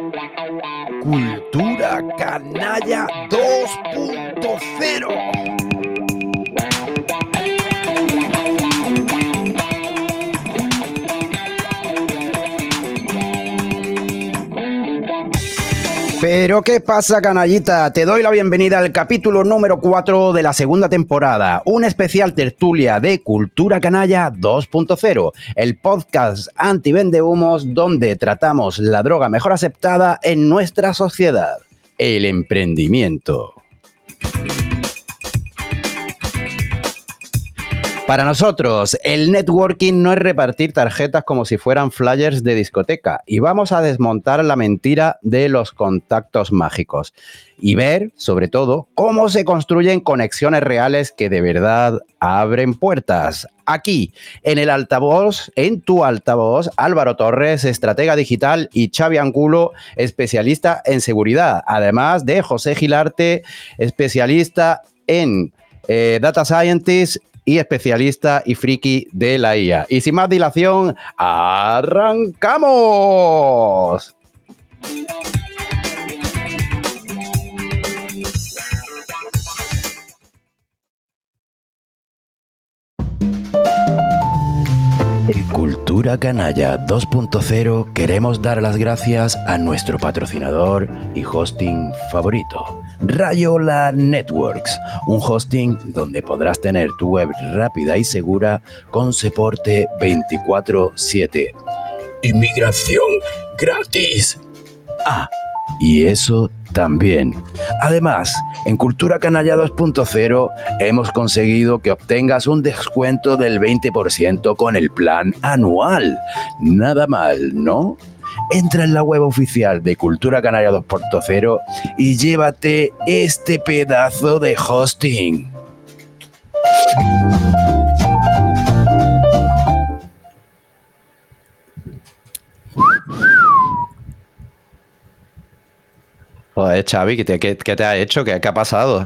Cultura Canalla 2.0. Pero ¿qué pasa, canallita? Te doy la bienvenida al capítulo número 4 de la segunda temporada, un especial tertulia de Cultura Canalla 2.0, el podcast anti-vendehumos donde tratamos la droga mejor aceptada en nuestra sociedad, el emprendimiento. Para nosotros, el networking no es repartir tarjetas como si fueran flyers de discoteca, y vamos a desmontar la mentira de los contactos mágicos y ver, sobre todo, cómo se construyen conexiones reales que de verdad abren puertas. Aquí, en el altavoz, en tu altavoz, Álvaro Torres, estratega digital, y Xavi Angulo, especialista en seguridad, además de José Gilarte, especialista en Data Scientist y especialista y friki de la IA. Y sin más dilación, ¡arrancamos! En Cultura Canalla 2.0 queremos dar las gracias a nuestro patrocinador y hosting favorito, Rayola Networks, un hosting donde podrás tener tu web rápida y segura con soporte 24/7. Inmigración gratis. Y eso también. Además, en Cultura Canalla 2.0 hemos conseguido que obtengas un descuento del 20% con el plan anual. Nada mal, ¿no? Entra en la web oficial de Cultura Canalla 2.0 y llévate este pedazo de hosting. Joder, Xavi, ¿qué te ha hecho? ¿Qué ha pasado?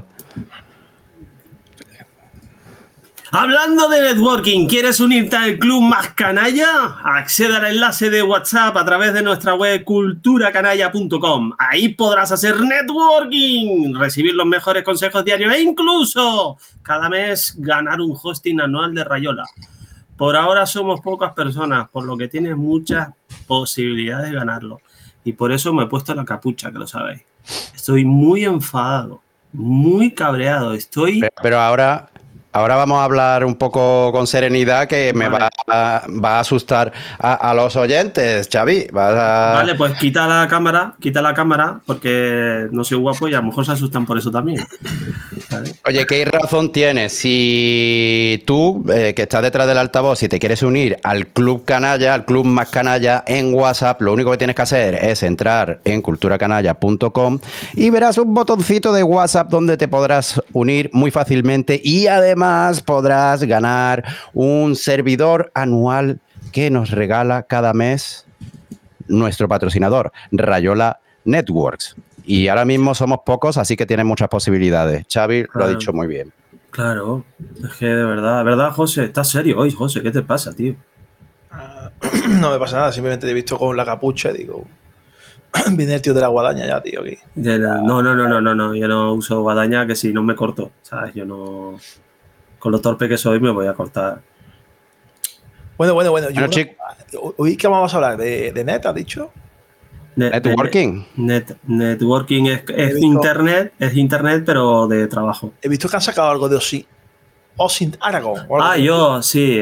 Hablando de networking, ¿quieres unirte al club más canalla? Accede al enlace de WhatsApp a través de nuestra web culturacanalla.com. Ahí podrás hacer networking, recibir los mejores consejos diarios e incluso cada mes ganar un hosting anual de Rayola. Por ahora somos pocas personas, por lo que tienes muchas posibilidades de ganarlo. Y por eso me he puesto la capucha, que lo sabéis. Estoy muy enfadado, muy cabreado. Pero ahora vamos a hablar un poco con serenidad, que me va a asustar a los oyentes, Xavi. Vale, pues quita la cámara, porque no soy guapo y a lo mejor se asustan por eso también. ¿Vale? Oye, ¿qué razón tienes? Si tú, que estás detrás del altavoz, si te quieres unir al club canalla, al club más canalla en WhatsApp, lo único que tienes que hacer es entrar en culturacanalla.com y verás un botoncito de WhatsApp donde te podrás unir muy fácilmente, y además podrás ganar un servidor anual que nos regala cada mes nuestro patrocinador, Rayola Networks. Y ahora mismo somos pocos, así que tienes muchas posibilidades. Xavi lo ha dicho muy bien. Claro, es que de verdad, José, estás serio hoy, José, ¿qué te pasa, tío? No me pasa nada, simplemente te he visto con la capucha y digo, viene el tío de la guadaña ya, tío, aquí. No, yo no uso guadaña, que si no me corto, ¿sabes? Yo no... Con lo torpe que soy me voy a cortar. Bueno. Hoy que vamos a hablar de net, ¿has dicho? Networking. Networking es internet, pero de trabajo. He visto que han sacado algo de OSINT Aragón. Sí,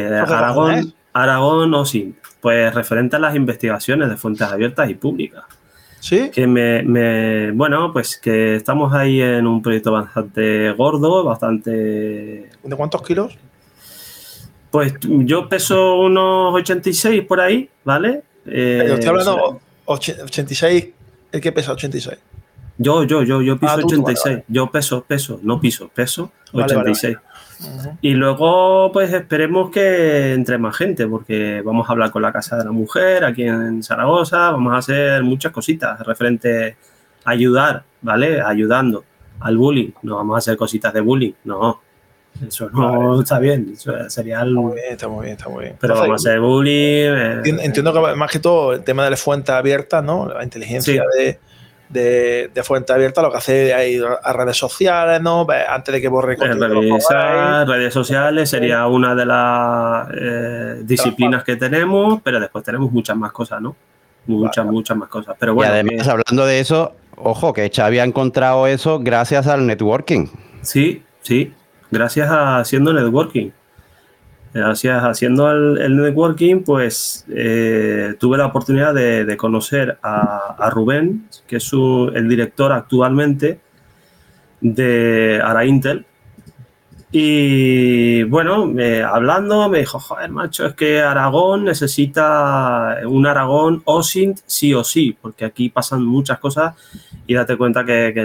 Aragón OSINT. Pues referente a las investigaciones de fuentes abiertas y públicas. ¿Sí? Que bueno, pues que estamos ahí en un proyecto bastante gordo, bastante... ¿De cuántos kilos? Pues yo peso unos 86 por ahí, ¿vale? Pero estoy hablando 86, ¿el que pesa 86? Yo piso 86. Vale. Yo peso 86. Vale. Y luego, pues esperemos que entre más gente, porque vamos a hablar con la Casa de la Mujer aquí en Zaragoza, vamos a hacer muchas cositas referente a ayudar, ¿vale? Ayudando al bullying. No vamos a hacer cositas de bullying, no. Eso no está bien. Eso sería algo. Está muy bien. Pero vamos a hacer bullying. Entiendo que más que todo el tema de las fuentes abiertas, ¿no? La inteligencia de fuente abierta, lo que hace es ir a redes sociales, ¿no? Antes de que borre contenido. Revisar redes sociales sería una de las disciplinas que tenemos, pero después tenemos muchas más cosas, ¿no? Muchas más cosas. Pero bueno, y además, hablando de eso, ojo, que Xavi ha encontrado eso gracias al networking. Sí, gracias a haciendo networking. Gracias a haciendo el networking, pues tuve la oportunidad de conocer a Rubén, que es el director actualmente de Araintel. Y bueno, hablando, me dijo, joder, macho, es que Aragón necesita un Aragón OSINT sí o sí, porque aquí pasan muchas cosas y date cuenta que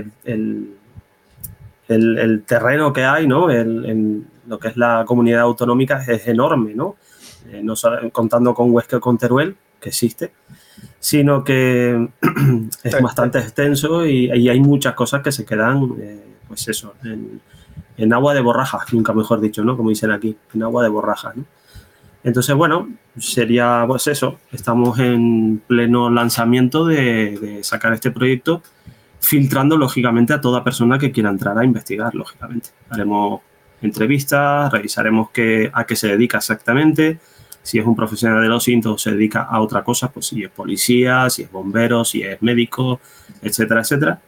el terreno que hay, ¿no? En lo que es la comunidad autonómica es enorme, ¿no? No solo contando con Huesca y con Teruel, que existe, sino que es bastante extenso y hay muchas cosas que se quedan, pues eso, en agua de borrajas, nunca mejor dicho, ¿no? Como dicen aquí, en agua de borrajas, ¿no? Entonces, bueno, sería pues eso, estamos en pleno lanzamiento de sacar este proyecto, filtrando lógicamente a toda persona que quiera entrar a investigar, lógicamente. Haremos entrevistas, revisaremos a qué se dedica exactamente, si es un profesional de los OSINT o se dedica a otra cosa, pues si es policía, si es bombero, si es médico, etcétera, etcétera.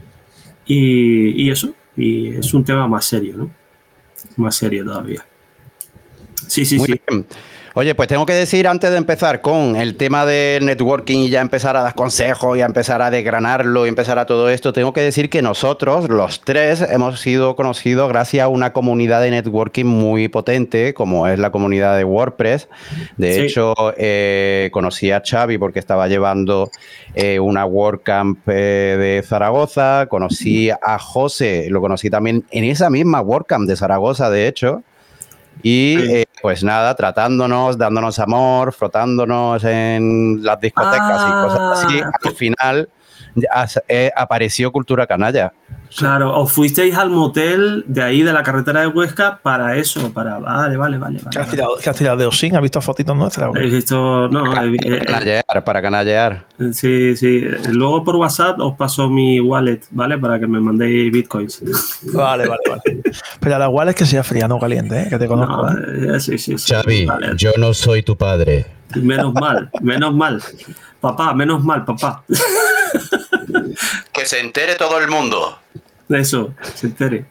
Y eso, y es un tema más serio, ¿no? Más serio todavía. Sí. Bien. Oye, pues tengo que decir antes de empezar con el tema del networking y ya empezar a dar consejos y a empezar a desgranarlo y empezar a todo esto, tengo que decir que nosotros, los tres, hemos sido conocidos gracias a una comunidad de networking muy potente, como es la comunidad de WordPress. De hecho, conocí a Xavi porque estaba llevando una WordCamp de Zaragoza, conocí a José, lo conocí también en esa misma WordCamp de Zaragoza, de hecho. Y pues nada, tratándonos, dándonos amor, frotándonos en las discotecas y cosas así. Al final apareció Cultura Canalla. Claro, os fuisteis al motel de ahí, de la carretera de Huesca, para eso, para... Vale. ¿Qué has tirado de Osín? ¿Has visto fotitos nuestras? He visto... No, para canallear. Sí. Luego por WhatsApp os paso mi wallet, ¿vale? Para que me mandéis bitcoins. Vale. Pero la wallet es que sea fría, no caliente, ¿eh? Que te conozco. No, sí. Xavi, vale. Yo no soy tu padre. Menos mal. Papá, menos mal, papá. Que se entere todo el mundo. Eso, se entere.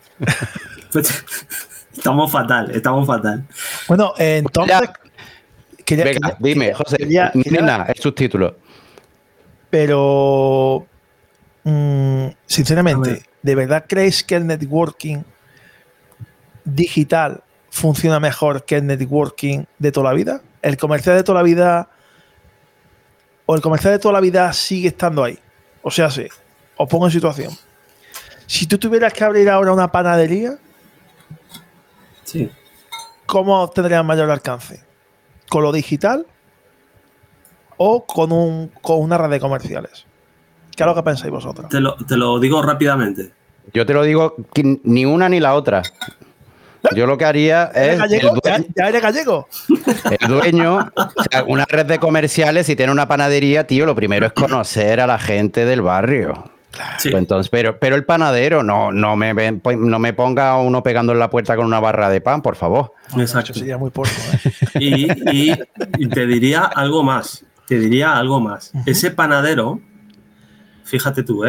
Estamos fatal. Bueno, entonces... Venga, dime, José. Nina, el subtítulo. Pero, sinceramente, ¿de verdad creéis que el networking digital funciona mejor que el networking de toda la vida? ¿El comercial de toda la vida o el comercial de toda la vida sigue estando ahí? O sea, sí, os pongo en situación. Si tú tuvieras que abrir ahora una panadería, sí, ¿cómo tendrías mayor alcance? ¿Con lo digital o con una red de comerciales? ¿Qué es lo que pensáis vosotros? Te lo digo rápidamente. Yo te lo digo, ni una ni la otra. Yo lo que haría es... ¿Ya eres gallego? El dueño, o sea, una red de comerciales, si tiene una panadería, tío, lo primero es conocer a la gente del barrio. Sí. Pues entonces, pero el panadero no me ponga uno pegando en la puerta con una barra de pan, por favor. Exacto. Eso sería muy porco, y te diría algo más. Uh-huh. Ese panadero, fíjate tú,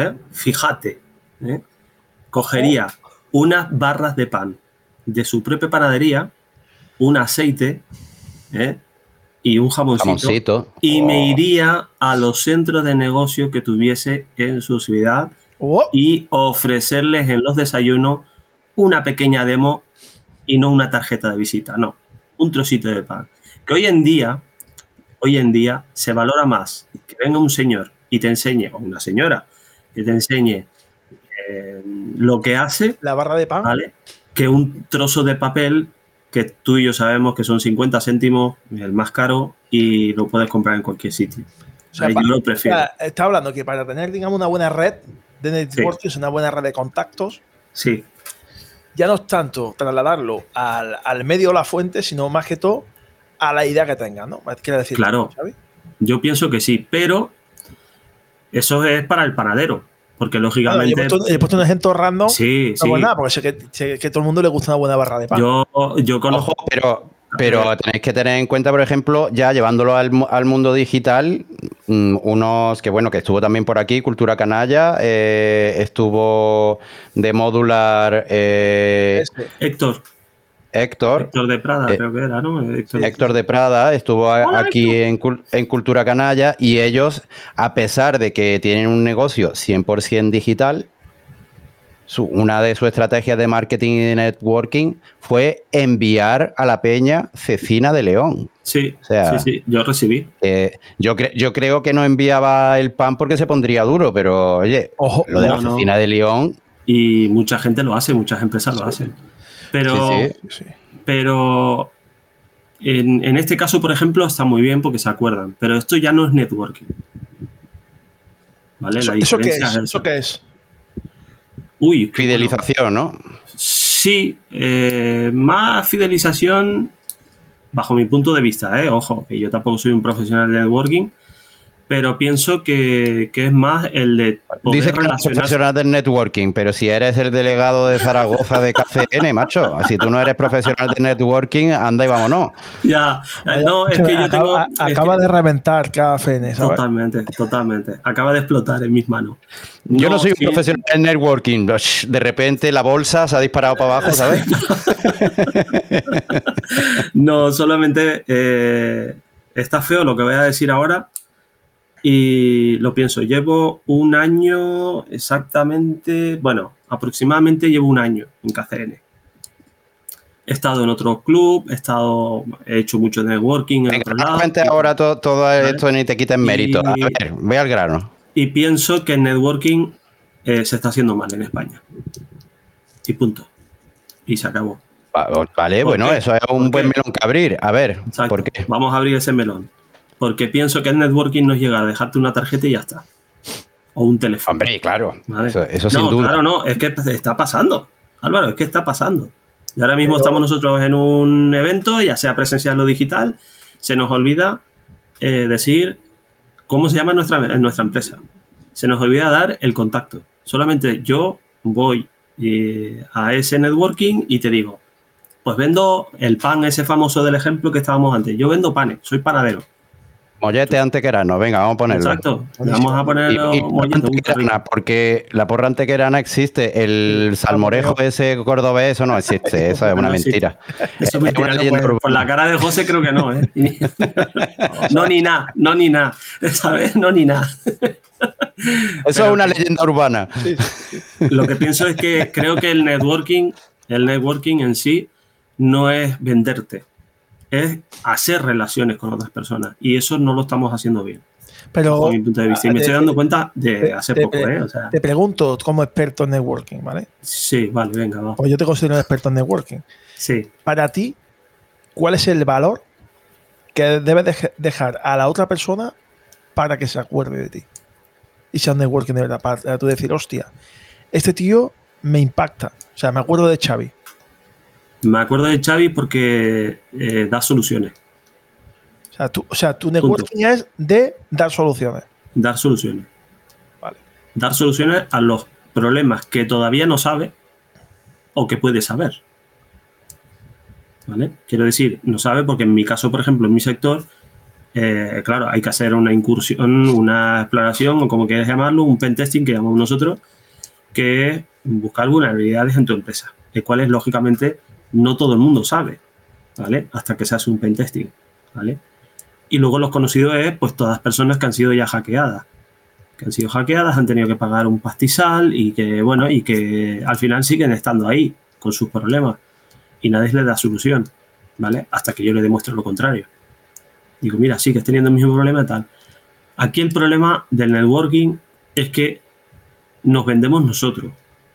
cogería unas barras de pan de su propia panadería, un aceite, y un jamoncito. Y me iría a los centros de negocio que tuviese en su ciudad y ofrecerles en los desayunos una pequeña demo y no una tarjeta de visita, no, un trocito de pan. Que hoy en día se valora más que venga un señor y te enseñe, o una señora, que te enseñe lo que hace, la barra de pan, ¿vale? Que un trozo de papel que tú y yo sabemos que son 50 céntimos, el más caro, y lo puedes comprar en cualquier sitio. O sea, yo lo prefiero. Está hablando que para tener, digamos, una buena red de networking, una buena red de contactos, sí, ya no es tanto trasladarlo al medio o la fuente, sino más que todo a la idea que tengas, ¿no? ¿Quiere decir? Claro, ¿sabes? yo pienso que sí, pero eso es para el panadero, porque lógicamente... Claro, he puesto un ejemplo random, sí, no sí. por nada, porque sé que todo el mundo le gusta una buena barra de pan. Yo conozco... Ojo, pero tenéis que tener en cuenta, por ejemplo, ya llevándolo al mundo digital, unos que estuvo también por aquí, Cultura Canalla, estuvo de Modular Héctor de Prada, creo que era, ¿no? Héctor de Prada estuvo aquí en Cultura Canalla, y ellos, a pesar de que tienen un negocio 100% digital, una de sus estrategias de marketing y de networking fue enviar a la peña cecina de León. Sí, o sea, sí, yo recibí. Yo creo que no enviaba el pan porque se pondría duro, pero oye, ojo, lo de la cecina de León... Y mucha gente lo hace, muchas empresas lo hacen. Pero, pero en este caso, por ejemplo, está muy bien porque se acuerdan. Pero esto ya no es networking. ¿Vale? ¿Eso qué es? ¿Eso qué es? Uy, fidelización, ¿no? Sí, más fidelización bajo mi punto de vista, ojo, que yo tampoco soy un profesional de networking, pero pienso que es más el de poder dice que no eres profesional del networking, pero si eres el delegado de Zaragoza de KCN, macho, si tú no eres profesional de networking, anda y vámonos. Ya, no, es que yo tengo... Acaba de reventar KCN, ¿sabes? Totalmente. Acaba de explotar en mis manos. Yo no soy un profesional del networking. De repente la bolsa se ha disparado para abajo, ¿sabes? No, solamente está feo lo que voy a decir ahora. Y lo pienso, llevo un año exactamente, aproximadamente llevo un año en KCN. He estado en otro club, he hecho mucho networking en otro lado. Ahora todo esto ni te quita en mérito. A ver, voy al grano. Y pienso que el networking se está haciendo mal en España. Y punto. Y se acabó. Vale, bueno, eso es un buen melón que abrir. A ver, exacto. ¿Por qué? Vamos a abrir ese melón. Porque pienso que el networking no es llegar a dejarte una tarjeta y ya está. O un teléfono. Hombre, claro. ¿Vale? Eso sin duda. Claro, no. Es que está pasando. Álvaro, es que está pasando. Y ahora mismo estamos nosotros en un evento, ya sea presencial o digital. Se nos olvida decir cómo se llama nuestra empresa. Se nos olvida dar el contacto. Solamente yo voy a ese networking y te digo, pues vendo el pan ese famoso del ejemplo que estábamos antes. Yo vendo panes, soy panadero. Mollete antequerano, venga, vamos a ponerlo. Exacto, vamos a ponerlo. Porque la porra antequerana existe, el salmorejo ese cordobés, eso no existe, eso es una mentira. Eso es mentira, por la cara de José creo que no, ¿eh? No, ni nada, ¿sabes? No, ni nada. Eso es una leyenda urbana. Lo que pienso es que creo que el networking en sí no es venderte. Es hacer relaciones con otras personas. Y eso no lo estamos haciendo bien. Pero, desde mi punto de vista. Y me estoy dando cuenta de hace poco. O sea, te pregunto como experto en networking, ¿vale? Sí, vale, venga, va. Pues yo te considero un experto en networking. Sí. Para ti, ¿cuál es el valor que debes dejar a la otra persona para que se acuerde de ti? Y sea un networking de verdad. Para tú decir, hostia, este tío me impacta. O sea, me acuerdo de Xavi. Me acuerdo de Xavi porque da soluciones. O sea, tu networking es de dar soluciones. Dar soluciones. Vale. Dar soluciones a los problemas que todavía no sabe o que puede saber. ¿Vale? Quiero decir, no sabe porque en mi caso, por ejemplo, en mi sector, claro, hay que hacer una incursión, una exploración o como quieras llamarlo, un pentesting que llamamos nosotros, que es buscar vulnerabilidades en tu empresa, de cuales lógicamente no todo el mundo sabe, ¿vale? Hasta que se hace un pentesting, ¿vale? Y luego los conocidos es, pues, todas las personas que han sido ya hackeadas. Que han sido hackeadas, han tenido que pagar un pastizal y que, bueno, y que al final siguen estando ahí con sus problemas y nadie les da solución, ¿vale? Hasta que yo le demuestre lo contrario. Digo, mira, sigues teniendo el mismo problema y tal. Aquí el problema del networking es que nos vendemos nosotros.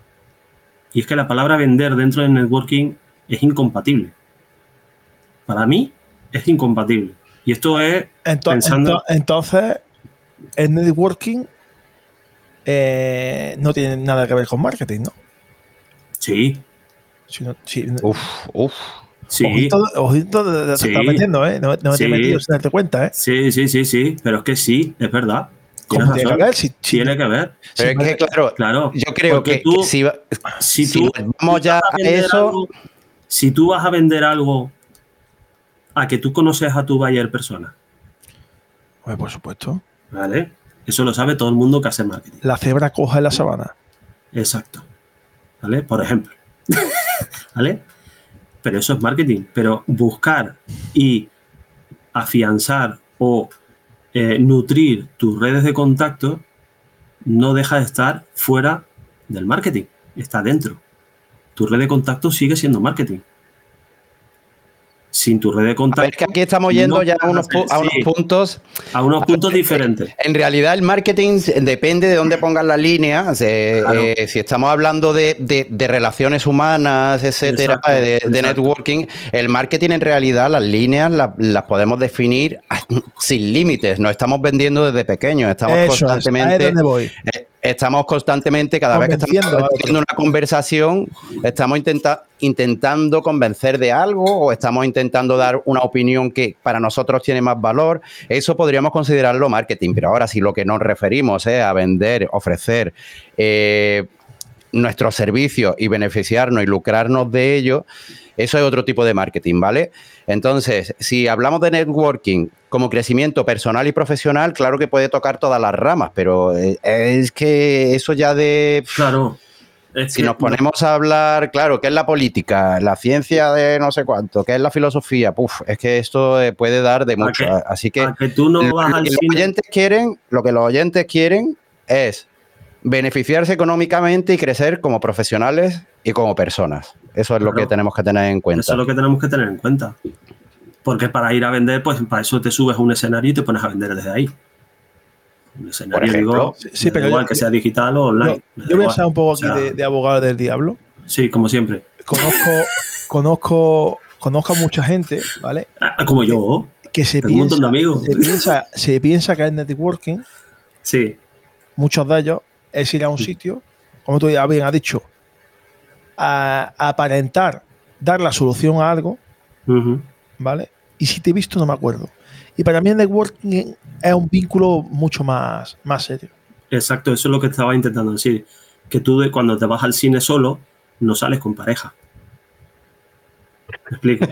Y es que la palabra vender dentro del networking es incompatible. Para mí es incompatible. Y esto es pensando... Entonces, el networking no tiene nada que ver con marketing, ¿no? Sí. Sí. Ojito te estás metiendo, ¿eh? No te he metido sin darte cuenta, ¿eh? Sí. Pero es que sí, es verdad. ¿Cómo tiene que ver? Tiene que ver. Pero es que, claro, yo creo que si tú vamos ya a eso... Si tú vas a vender algo a que tú conoces a tu buyer persona. Pues por supuesto. ¿Vale? Eso lo sabe todo el mundo que hace marketing. La cebra coja en la sabana. Exacto. ¿Vale? Por ejemplo. ¿Vale? Pero eso es marketing. Pero buscar y afianzar o nutrir tus redes de contacto no deja de estar fuera del marketing. Está dentro. Tu red de contacto sigue siendo marketing. Sin tu red de contacto... A ver, que aquí estamos yendo ya a unos puntos... A unos puntos diferentes. En realidad el marketing depende de dónde pongas la línea. Claro. Si estamos hablando de relaciones humanas, etcétera, exacto. Networking, el marketing en realidad las líneas las podemos definir sin límites. Nos estamos vendiendo desde pequeños. Estamos constantemente... Estamos constantemente, cada vez que estamos teniendo una conversación, estamos intentando convencer de algo o estamos intentando dar una opinión que para nosotros tiene más valor. Eso podríamos considerarlo marketing, pero ahora si lo que nos referimos es a vender, ofrecer nuestros servicios y beneficiarnos y lucrarnos de ello, eso es otro tipo de marketing, ¿vale? Entonces, si hablamos de networking como crecimiento personal y profesional, claro que puede tocar todas las ramas, pero es que eso ya de... Claro. Si nos ponemos a hablar, claro, ¿qué es la política? La ciencia de no sé cuánto, ¿qué es la filosofía? Es que esto puede dar de mucho. Así que tú no vas al cine. Lo que los oyentes quieren es beneficiarse económicamente y crecer como profesionales y como personas. Eso es lo que tenemos que tener en cuenta. Eso es lo que tenemos que tener en cuenta. Porque para ir a vender, pues para eso te subes a un escenario y te pones a vender desde ahí. Un escenario, digo, pero igual que sea digital o online. Yo voy a estar un poco aquí de abogado del diablo. Sí, como siempre. Conozco a mucha gente, ¿vale? Como yo. Que tengo un montón de amigos. Se piensa que es networking. Sí. Muchos de ellos es ir a un sitio, como tú bien has dicho, a aparentar dar la solución a algo, ¿vale? Y si te he visto no me acuerdo. Y para mí el networking es un vínculo mucho más serio. Exacto, eso es lo que estaba intentando decir. Que tú cuando te vas al cine solo, no sales con pareja. ¿Me explico?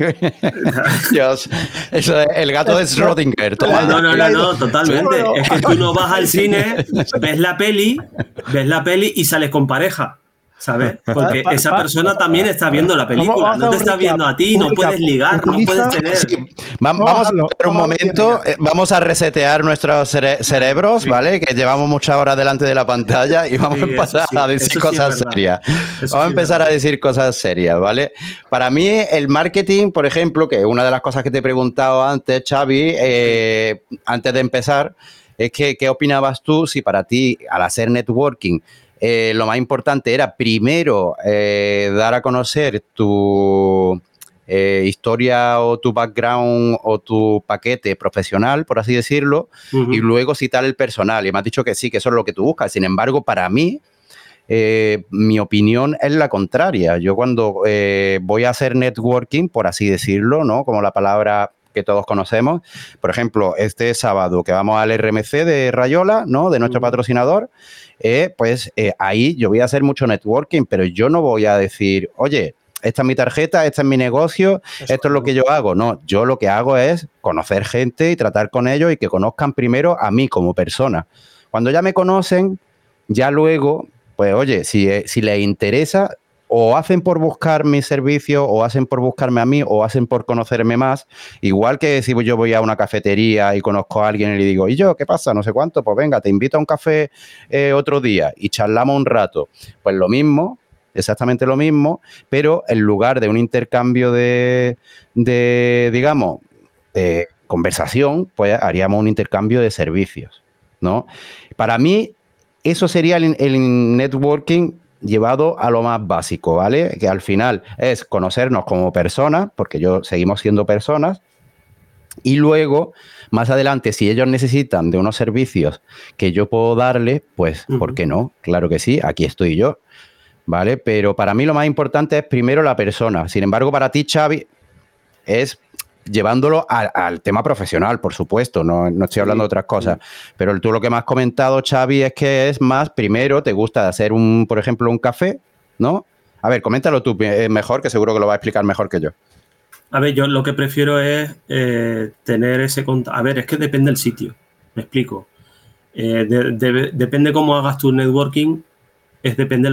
Dios, eso es el gato de Schrödinger. No, totalmente. Es que tú no vas al cine, ves la peli y sales con pareja. ¿Sabes? Porque esa persona también está viendo la película, no te está viendo a ti, no puedes ligar, no puedes tener... Sí. Vamos a ver un momento, vamos a resetear nuestros cerebros, ¿vale? Que llevamos muchas horas delante de la pantalla y vamos a empezar a decir cosas serias. Vamos a empezar a decir cosas serias, ¿vale? Para mí el marketing, por ejemplo, que es una de las cosas que te he preguntado antes, Xavi, antes de empezar, es que ¿qué opinabas tú si para ti, al hacer networking, lo más importante era primero dar a conocer tu historia o tu background o tu paquete profesional, por así decirlo, y luego citar el personal? Y me has dicho que sí, que eso es lo que tú buscas. Sin embargo, para mí, mi opinión es la contraria. Yo cuando voy a hacer networking, por así decirlo, ¿no? Como la palabra que todos conocemos, por ejemplo, este sábado que vamos al RMC de Rayola, ¿no? De nuestro patrocinador, ahí yo voy a hacer mucho networking, pero yo no voy a decir, oye, esta es mi tarjeta, este es mi negocio, esto es lo que yo hago. No, yo lo que hago es conocer gente y tratar con ellos y que conozcan primero a mí como persona. Cuando ya me conocen, ya luego, pues oye, si les interesa, o hacen por buscar mi servicio, o hacen por buscarme a mí, o hacen por conocerme más. Igual que si yo voy a una cafetería y conozco a alguien y le digo, ¿y yo qué pasa? No sé cuánto, pues venga, te invito a un café otro día y charlamos un rato. Pues lo mismo, exactamente lo mismo, pero en lugar de un intercambio de digamos, de conversación, pues haríamos un intercambio de servicios, ¿no? Para mí, eso sería el networking llevado a lo más básico, ¿vale? Que al final es conocernos como personas, porque seguimos siendo personas, y luego, más adelante, si ellos necesitan de unos servicios que yo puedo darles, pues, ¿por qué no? Claro que sí, aquí estoy yo. ¿vale? Pero para mí lo más importante es primero la persona. Sin embargo, para ti, Xavi, es llevándolo al tema profesional, por supuesto, no estoy hablando de otras cosas, pero tú lo que me has comentado, Xavi, es que es más, primero, te gusta hacer por ejemplo, un café, ¿no? A ver, coméntalo tú mejor, que seguro que lo vas a explicar mejor que yo. A ver, yo lo que prefiero es tener ese contacto. A ver, es que depende del sitio, me explico. Depende cómo hagas tu networking, depende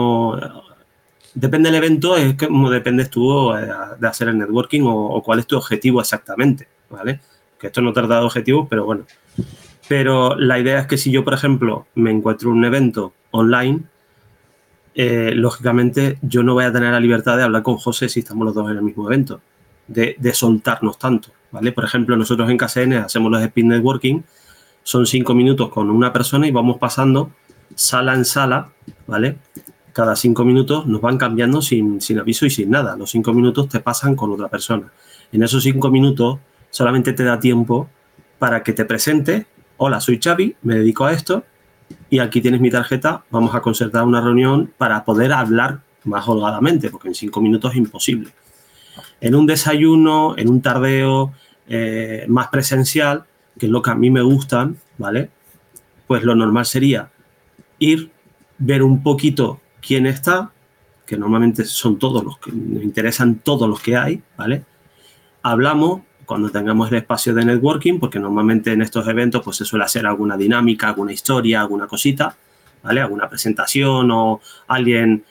del evento, es como dependes tú de hacer el networking o cuál es tu objetivo exactamente, ¿vale? Que esto no trata de objetivos, pero bueno. Pero la idea es que si yo, por ejemplo, me encuentro un evento online, lógicamente yo no voy a tener la libertad de hablar con José si estamos los dos en el mismo evento, de soltarnos tanto, ¿vale? Por ejemplo, nosotros en KSN hacemos los speed networking, son 5 minutos con una persona y vamos pasando sala en sala, ¿vale? Cada 5 minutos nos van cambiando sin aviso y sin nada. Los 5 minutos te pasan con otra persona. En esos 5 minutos solamente te da tiempo para que te presentes. Hola, soy Xavi, me dedico a esto y aquí tienes mi tarjeta. Vamos a concertar una reunión para poder hablar más holgadamente, porque en 5 minutos es imposible. En un desayuno, en un tardeo más presencial, que es lo que a mí me gustan, ¿vale? Pues lo normal sería ir, ver un poquito quién está, que normalmente son todos los que nos interesan, todos los que hay, ¿vale? Hablamos cuando tengamos el espacio de networking, porque normalmente en estos eventos pues se suele hacer alguna dinámica, alguna historia, alguna cosita, ¿vale? Alguna presentación o alguien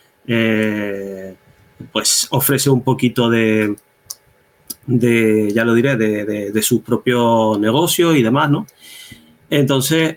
pues ofrece un poquito de ya lo diré, de su propio negocio y demás, ¿no? Entonces,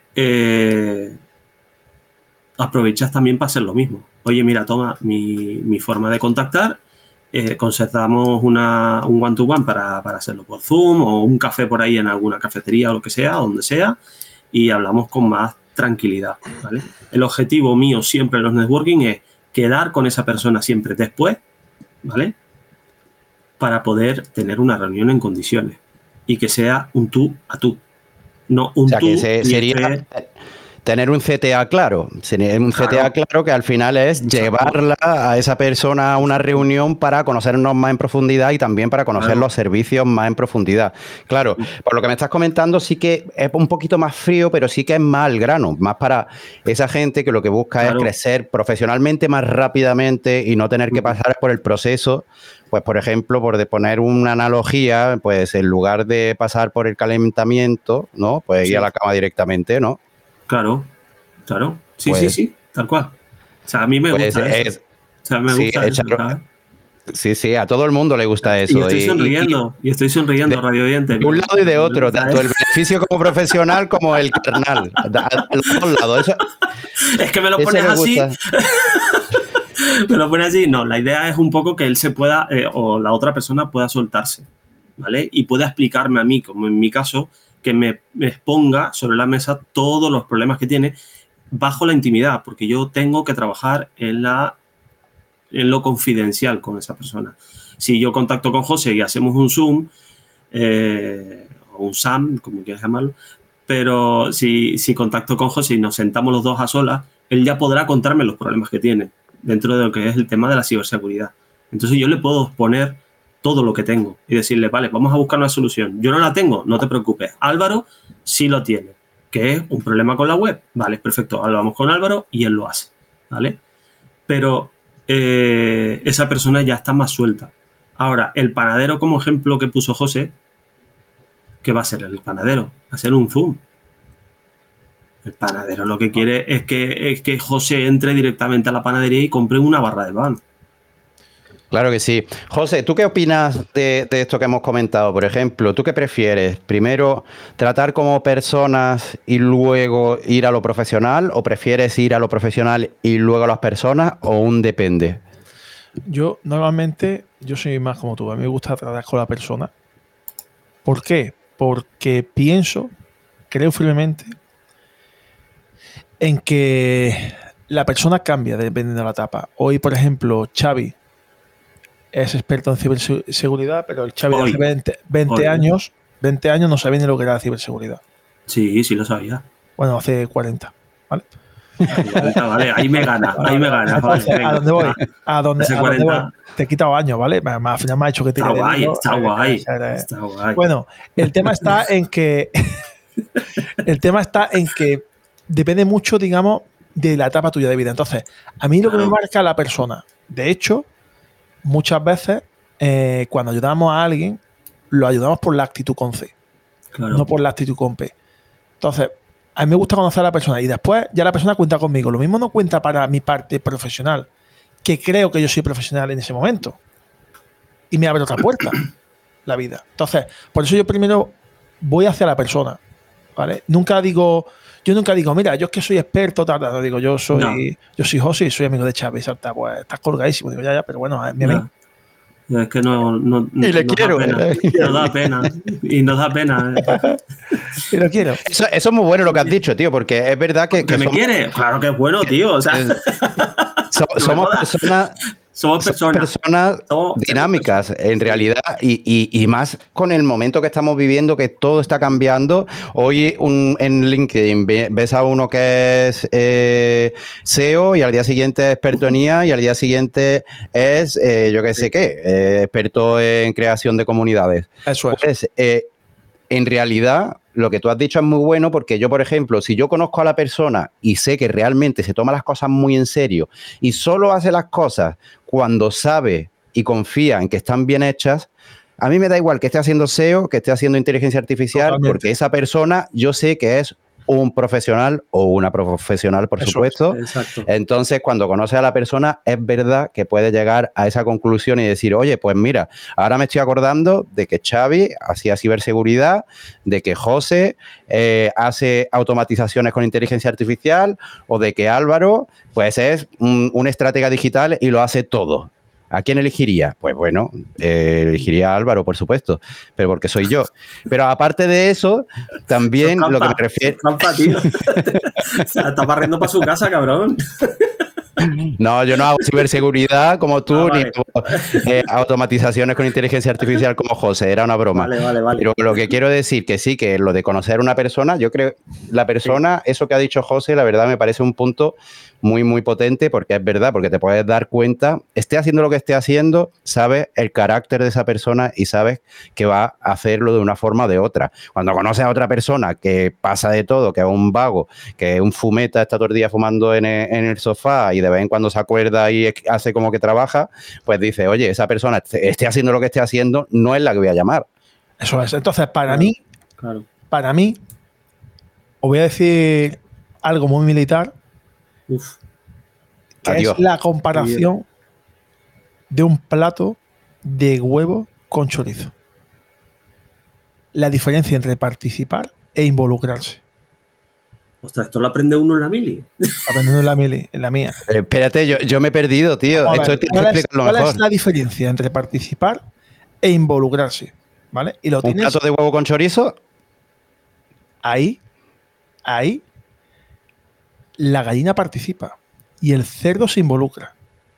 aprovechas también para hacer lo mismo. Oye, mira, toma mi forma de contactar, concertamos un one-to-one para hacerlo por Zoom o un café por ahí en alguna cafetería o lo que sea, donde sea, y hablamos con más tranquilidad, ¿vale? El objetivo mío siempre en los networking es quedar con esa persona siempre después, ¿vale? Para poder tener una reunión en condiciones y que sea un tú a tú, no un tú. Que sería tener un CTA claro, CTA claro que al final es llevarla a esa persona a una reunión para conocernos más en profundidad y también para conocer los servicios más en profundidad. Claro, por lo que me estás comentando sí que es un poquito más frío, pero sí que es más al grano, más para esa gente que lo que busca es crecer profesionalmente más rápidamente y no tener que pasar por el proceso. Pues, por ejemplo, por poner una analogía, pues en lugar de pasar por el calentamiento, ¿no? Pues ir a la cama directamente, ¿no? Claro. Sí, pues, sí, tal cual. O sea, a mí me gusta eso. O sea, me gusta eso, ¿sabes? Sí, a todo el mundo le gusta eso. Y estoy sonriendo, radio oyente. De un lado y de otro, tanto el beneficio como profesional como el carnal. A los dos lados. Eso, es que me lo pones así. Me lo pones así. No, la idea es un poco que él se pueda, o la otra persona pueda soltarse, ¿vale? Y pueda explicarme a mí, como en mi caso, que me exponga sobre la mesa todos los problemas que tiene bajo la intimidad, porque yo tengo que trabajar en lo confidencial con esa persona. Si yo contacto con José y hacemos un Zoom, o un SAM, como quieras llamarlo, pero si contacto con José y nos sentamos los dos a solas, él ya podrá contarme los problemas que tiene dentro de lo que es el tema de la ciberseguridad. Entonces yo le puedo exponer todo lo que tengo y decirle, vale, vamos a buscar una solución. Yo no la tengo, no te preocupes. Álvaro sí lo tiene, que es un problema con la web. Vale, perfecto. Ahora vamos con Álvaro y él lo hace, ¿vale? Pero esa persona ya está más suelta. Ahora, el panadero, como ejemplo que puso José, ¿qué va a ser el panadero? Va a ser un Zoom. El panadero lo que quiere es que José entre directamente a la panadería y compre una barra de pan. Claro que sí. José, ¿tú qué opinas de esto que hemos comentado? Por ejemplo, ¿tú qué prefieres? ¿Primero tratar como personas y luego ir a lo profesional? ¿O prefieres ir a lo profesional y luego a las personas? ¿O un depende? Yo normalmente, yo soy más como tú. A mí me gusta tratar con la persona. ¿Por qué? Porque creo firmemente en que la persona cambia dependiendo de la etapa. Hoy, por ejemplo, Xavi es experto en ciberseguridad, pero el Xavi de hace 20 años no sabía ni lo que era la ciberseguridad. Sí, sí lo sabía. Bueno, hace 40, ¿vale? Vale, ahí me gana. Entonces, Vale, ¿a dónde voy? A dónde Ese voy. 40. Te he quitado años, ¿vale? Al final me ha hecho que te Está guay, está guay. Bueno, el tema está en que depende mucho, digamos, de la etapa tuya de vida. Entonces, a mí lo que me marca la persona. De hecho, muchas veces cuando ayudamos a alguien, lo ayudamos por la actitud con C, no por la actitud con P. Entonces, a mí me gusta conocer a la persona y después ya la persona cuenta conmigo. Lo mismo no cuenta para mi parte profesional, que creo que yo soy profesional en ese momento. Y me abre otra puerta la vida. Entonces, por eso yo primero voy hacia la persona, ¿vale? Yo nunca digo, mira, yo es que soy experto, tal. Digo, yo soy José y soy amigo de Chávez. Pues estás colgadísimo. Digo, ya, pero bueno, es mi amigo. Es que no y le quiero. Nos da pena. Y nos da pena. Y lo quiero. Eso es muy bueno lo que has dicho, tío, porque es verdad que me quiere. Claro que es bueno, tío. O sea, somos personas dinámicas, en realidad, y más con el momento que estamos viviendo, que todo está cambiando. Hoy en LinkedIn ves a uno que es SEO y al día siguiente es experto en IA y al día siguiente es, yo qué sé qué, experto en creación de comunidades. Eso es. Pues, en realidad, lo que tú has dicho es muy bueno porque yo, por ejemplo, si yo conozco a la persona y sé que realmente se toma las cosas muy en serio y solo hace las cosas cuando sabe y confía en que están bien hechas, a mí me da igual que esté haciendo SEO, que esté haciendo inteligencia artificial, totalmente, porque esa persona yo sé que es un profesional o una profesional, por supuesto. Exacto. Entonces, cuando conoces a la persona, es verdad que puedes llegar a esa conclusión y decir, oye, pues mira, ahora me estoy acordando de que Xavi hacía ciberseguridad, de que José hace automatizaciones con inteligencia artificial o de que Álvaro, pues es un estratega digital y lo hace todo. ¿A quién elegiría? Pues bueno, elegiría a Álvaro, por supuesto, pero porque soy yo. Pero aparte de eso, también lo que me refiero... tío. Está barriendo para su casa, cabrón. No, yo no hago ciberseguridad como tú, ni automatizaciones con inteligencia artificial como José, era una broma. Vale. Pero lo que quiero decir que sí, que lo de conocer a una persona, yo creo, la persona, eso que ha dicho José, la verdad me parece un punto muy, muy potente, porque es verdad, porque te puedes dar cuenta, esté haciendo lo que esté haciendo, sabes el carácter de esa persona y sabes que va a hacerlo de una forma o de otra. Cuando conoces a otra persona que pasa de todo, que es un vago, que es un fumeta, está todo el día fumando en el sofá y de vez en cuando se acuerda y hace como que trabaja, pues dice, oye, esa persona esté haciendo lo que esté haciendo, no es la que voy a llamar. Eso es. Entonces, para mí, os voy a decir algo muy militar, que es la comparación de un plato de huevo con chorizo. La diferencia entre participar e involucrarse. Ostras, ¿esto lo aprende uno en la mili? Aprendiendo en la mili, en la mía. Espérate, yo me he perdido, tío. Ver, ¿cuál es la diferencia entre participar e involucrarse? ¿Vale? Y ¿Un plato de huevo con chorizo? Ahí, la gallina participa y el cerdo se involucra.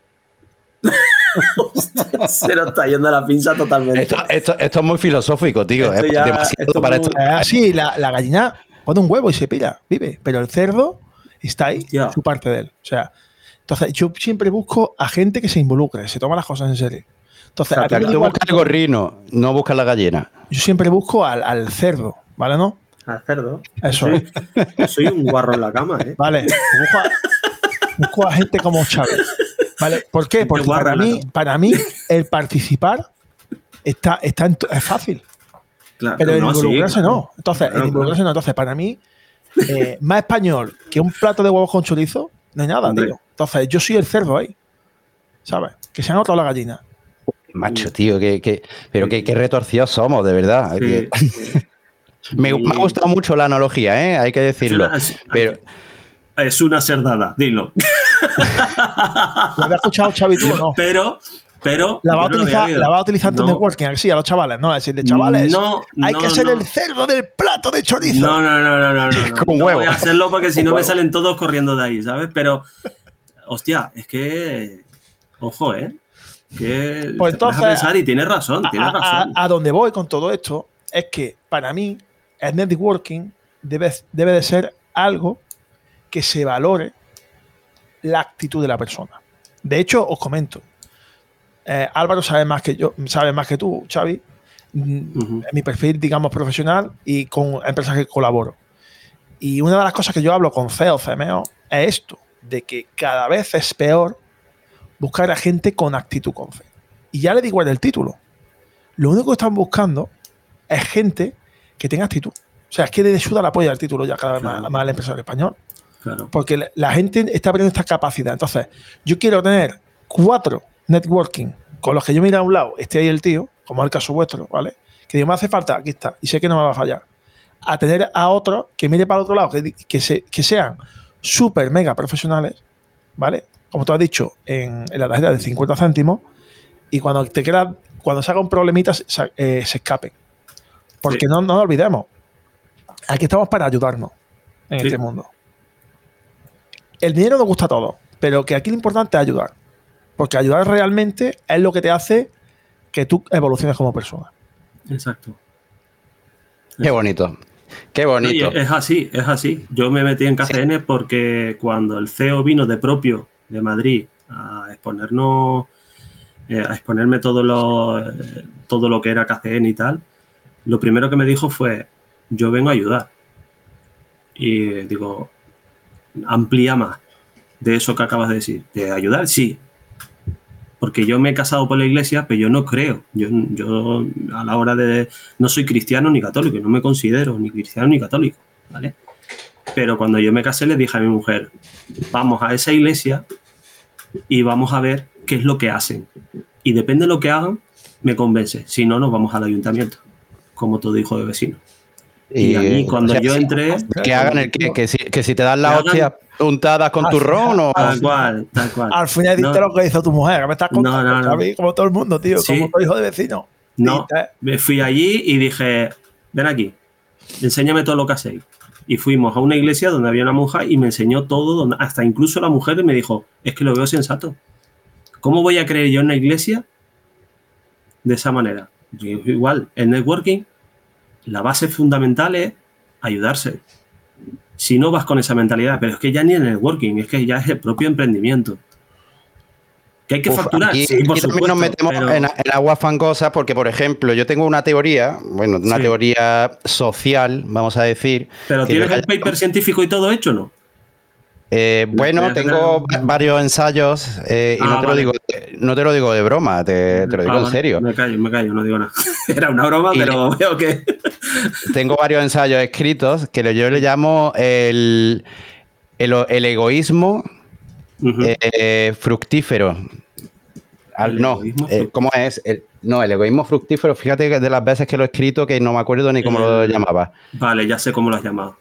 Se nos está yendo la pinza totalmente. Esto es muy filosófico, tío. Sí, la gallina pone un huevo y se pira, vive, pero el cerdo está ahí, su parte de él. O sea, entonces yo siempre busco a gente que se involucre, se toma las cosas en serio. Entonces, tú buscas el gorrino, no buscas la gallina. Yo siempre busco al cerdo, ¿vale? ¿No? Al cerdo. Eso. Soy un guarro en la cama, ¿eh? Vale. Busco a gente como Chávez. ¿Vale? ¿Por qué? Porque para mí el participar es fácil. Claro, pero el involucrarse no. Entonces, Entonces, para mí, más español que un plato de huevos con chorizo, no hay nada, tío. Entonces, yo soy el cerdo ahí. ¿Sabes? Que se han notado la gallina. Macho, tío, pero qué retorcidos somos, de verdad. Sí. Me ha gustado mucho la analogía, ¿eh? Hay que decirlo. Es una serdada, dilo. ¿Lo había escuchado Xavi tú o no? Pero la va a utilizar en tu networking, así a los chavales, ¿no? Es decir, de chavales, hay que ser el cerdo del plato de chorizo. No. Con huevo. Voy a hacerlo porque si no me salen todos corriendo de ahí, ¿sabes? Pero, hostia, es que... Ojo, ¿eh? Que pues entonces, te vas a pensar y tienes razón. A donde voy con todo esto es que para mí el networking debe de ser algo que se valore la actitud de la persona. De hecho, os comento, Álvaro sabe más que yo, sabe más que tú, Xavi, en mi perfil, digamos, profesional y con empresas que colaboro. Y una de las cosas que yo hablo con CEO, CMO, es esto, de que cada vez es peor buscar a gente con actitud confe. Y ya le digo en el título, lo único que están buscando es gente que tenga actitud. O sea, es que le suda la polla el título ya cada vez más al empresario español. Claro. Porque la gente está perdiendo esta capacidad. Entonces, yo quiero tener 4 networking con los que yo mire a un lado, esté ahí el tío, como es el caso vuestro, ¿vale? Que digo, me hace falta, aquí está, y sé que no me va a fallar. A tener a otros que mire para el otro lado, que sean súper mega profesionales, ¿vale? Como tú has dicho, en la tarjeta de 50 céntimos, y cuando salga un problemita se escapen. Porque no nos olvidemos, aquí estamos para ayudarnos en este mundo. El dinero nos gusta a todos, pero que aquí lo importante es ayudar. Porque ayudar realmente es lo que te hace que tú evoluciones como persona. Exacto. Qué bonito. Qué bonito. Oye, es así. Yo me metí en KCN porque cuando el CEO vino de propio de Madrid a exponerme todo lo que era KCN y tal, lo primero que me dijo fue, yo vengo a ayudar. Y digo, amplía más de eso que acabas de decir. ¿De ayudar? Sí. Porque yo me he casado por la iglesia, pero yo no creo. Yo a la hora de... No soy cristiano ni católico, no me considero ni cristiano ni católico, ¿vale? Pero cuando yo me casé le dije a mi mujer, vamos a esa iglesia y vamos a ver qué es lo que hacen. Y depende de lo que hagan, me convence. Si no, nos vamos al ayuntamiento, como todo hijo de vecino. Y a mí, cuando yo entré... Que hagan el qué, que si te dan la hostia untadas con turrón o... Tal cual. Al final diste lo que hizo tu mujer, que me estás contando, Xavi, como todo el mundo, tío, como todo hijo de vecino. No, me fui allí y dije, ven aquí, enséñame todo lo que hacéis. Y fuimos a una iglesia donde había una monja y me enseñó todo, hasta incluso la mujer me dijo, es que lo veo sensato. ¿Cómo voy a creer yo en una iglesia de esa manera? Yo, igual, el networking, la base fundamental es ayudarse. Si no vas con esa mentalidad, pero es que ya ni el networking, es que ya es el propio emprendimiento. Que hay que facturar. Aquí, sí, por aquí supuesto, también nos metemos en aguas fangosas porque, por ejemplo, yo tengo una teoría, teoría social, vamos a decir. ¿Pero tienes el paper científico y todo hecho o no? Bueno, tengo varios ensayos y no te lo digo de broma, te lo digo en serio. Me callo, no digo nada. Era una broma, pero veo que... Tengo varios ensayos escritos que yo le llamo el egoísmo fructífero. ¿Cómo es? El egoísmo fructífero, fíjate que de las veces que lo he escrito que no me acuerdo ni cómo lo llamaba. Vale, ya sé cómo lo has llamado.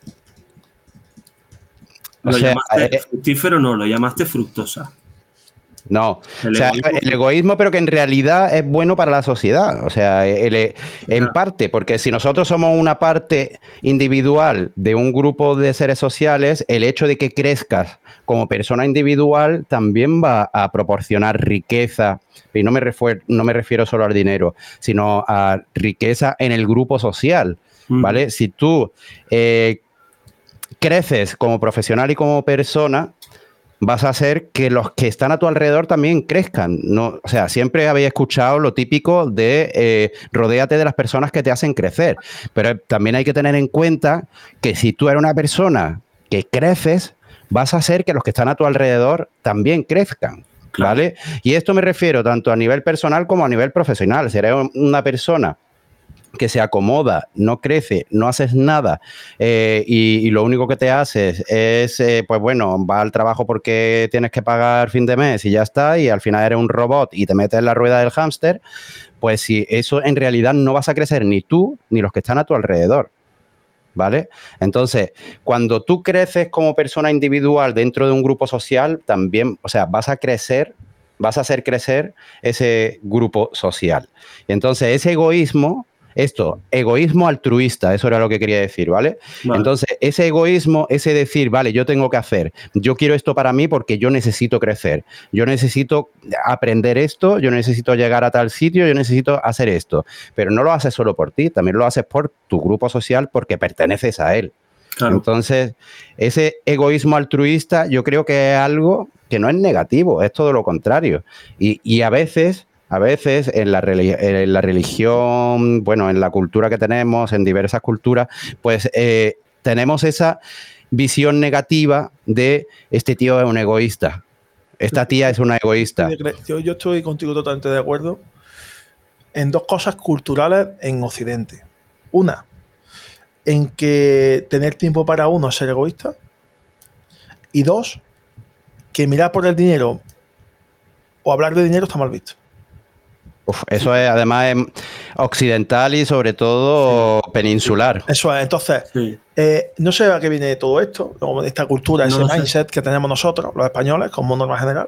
¿Lo llamaste fructífero? No, lo llamaste fructosa. No, el egoísmo, pero que en realidad es bueno para la sociedad. O sea, en parte, porque si nosotros somos una parte individual de un grupo de seres sociales, el hecho de que crezcas como persona individual también va a proporcionar riqueza. Y no me refiero solo al dinero, sino a riqueza en el grupo social, ¿vale? Si tú creces como profesional y como persona, vas a hacer que los que están a tu alrededor también crezcan. No, o sea, siempre habéis escuchado lo típico de rodéate de las personas que te hacen crecer. Pero también hay que tener en cuenta que si tú eres una persona que creces, vas a hacer que los que están a tu alrededor también crezcan. ¿Vale? Y esto me refiero tanto a nivel personal como a nivel profesional. Si eres una persona que se acomoda, no crece, no haces nada y lo único que te haces es, pues bueno, vas al trabajo porque tienes que pagar fin de mes y ya está, y al final eres un robot y te metes en la rueda del hámster, pues si eso en realidad no vas a crecer ni tú ni los que están a tu alrededor, ¿vale? Entonces, cuando tú creces como persona individual dentro de un grupo social, también, o sea, vas a hacer crecer ese grupo social. Y entonces, ese egoísmo altruista, eso era lo que quería decir, ¿vale? Entonces, ese egoísmo, ese decir, vale, yo tengo que hacer, yo quiero esto para mí porque yo necesito crecer, yo necesito aprender esto, yo necesito llegar a tal sitio, yo necesito hacer esto, pero no lo haces solo por ti, también lo haces por tu grupo social porque perteneces a él. Claro. Entonces, ese egoísmo altruista yo creo que es algo que no es negativo, es todo lo contrario. Y a veces en la religión, bueno, en la cultura que tenemos, en diversas culturas, pues tenemos esa visión negativa de este tío es un egoísta, esta tía es una egoísta. Yo estoy contigo totalmente de acuerdo en dos cosas culturales en Occidente. Una, en que tener tiempo para uno es ser egoísta. Y dos, que mirar por el dinero o hablar de dinero está mal visto. Eso es, además, es occidental y sobre todo peninsular. Eso es. Entonces, no sé a qué viene todo esto, esta cultura, ese mindset que tenemos nosotros, los españoles, como norma general.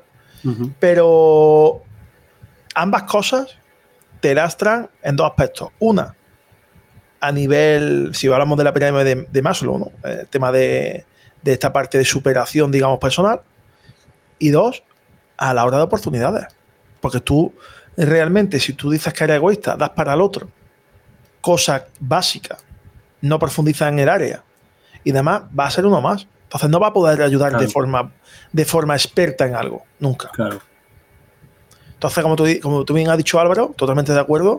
Pero ambas cosas te lastran en dos aspectos. Una, a nivel, si hablamos de la pirámide de Maslow, ¿no? El tema de esta parte de superación, digamos, personal. Y dos, a la hora de oportunidades. Porque tú, realmente, si tú dices que eres egoísta, das para el otro cosas básicas, no profundizas en el área y demás, va a ser uno más. Entonces no va a poder ayudar de forma experta en algo, nunca. Claro. Entonces, como tú bien has dicho, Álvaro, totalmente de acuerdo,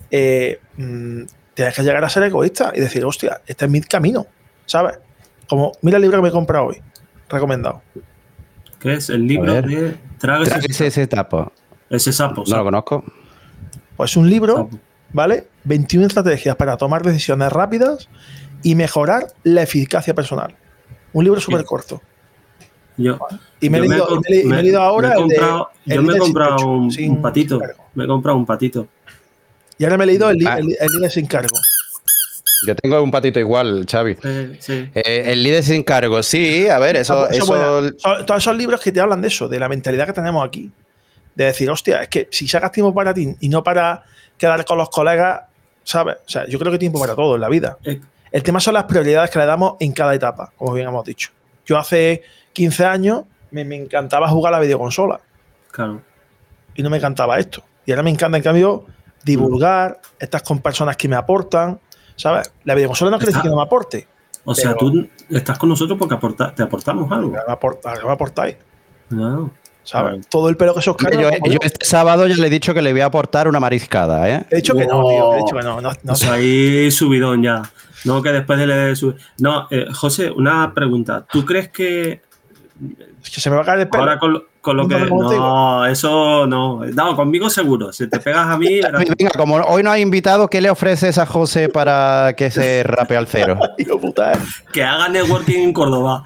tienes que llegar a ser egoísta y decir, hostia, este es mi camino, ¿sabes? Como, mira el libro que me he comprado hoy, recomendado. ¿Qué es? El libro de Tráguese ese sapo. Ese sapo. No lo conozco. Pues es un libro, ¿vale? 21 estrategias para tomar decisiones rápidas y mejorar la eficacia personal. Un libro súper corto. Y me he leído ahora yo me he comprado un patito. Me he comprado un patito. Y ahora me he leído el líder sin cargo. Yo tengo un patito igual, Xavi. Sí. El líder sin cargo, sí, a ver, eso... Todos esos libros que te hablan de eso, de la mentalidad que tenemos aquí. De decir, hostia, es que si sacas tiempo para ti y no para quedar con los colegas, ¿sabes? O sea, yo creo que hay tiempo para todo en la vida. El tema son las prioridades que le damos en cada etapa, como bien hemos dicho. Yo hace 15 años me encantaba jugar a la videoconsola. Claro. Y no me encantaba esto. Y ahora me encanta, en cambio, divulgar, estar con personas que me aportan, ¿sabes? La videoconsola no quiere decir que no me aporte. O sea, tú estás con nosotros porque te aportamos algo. Me aportáis. No. ¿Sabes? Claro. Todo el pelo que se os carga. Yo este sábado ya le he dicho que le voy a aportar una mariscada, ¿eh? He dicho que no, tío. He dicho que no. O sea, ahí subidón ya. No, que después de subir. No, José, una pregunta. ¿Tú crees que... Es que se me va a caer el pelo. Ahora con lo que... No, eso no. No, conmigo seguro. Si te pegas a mí... Venga, como hoy no hay invitado, ¿qué le ofreces a José para que se rape al cero? Hijo puta. Que haga networking en Córdoba.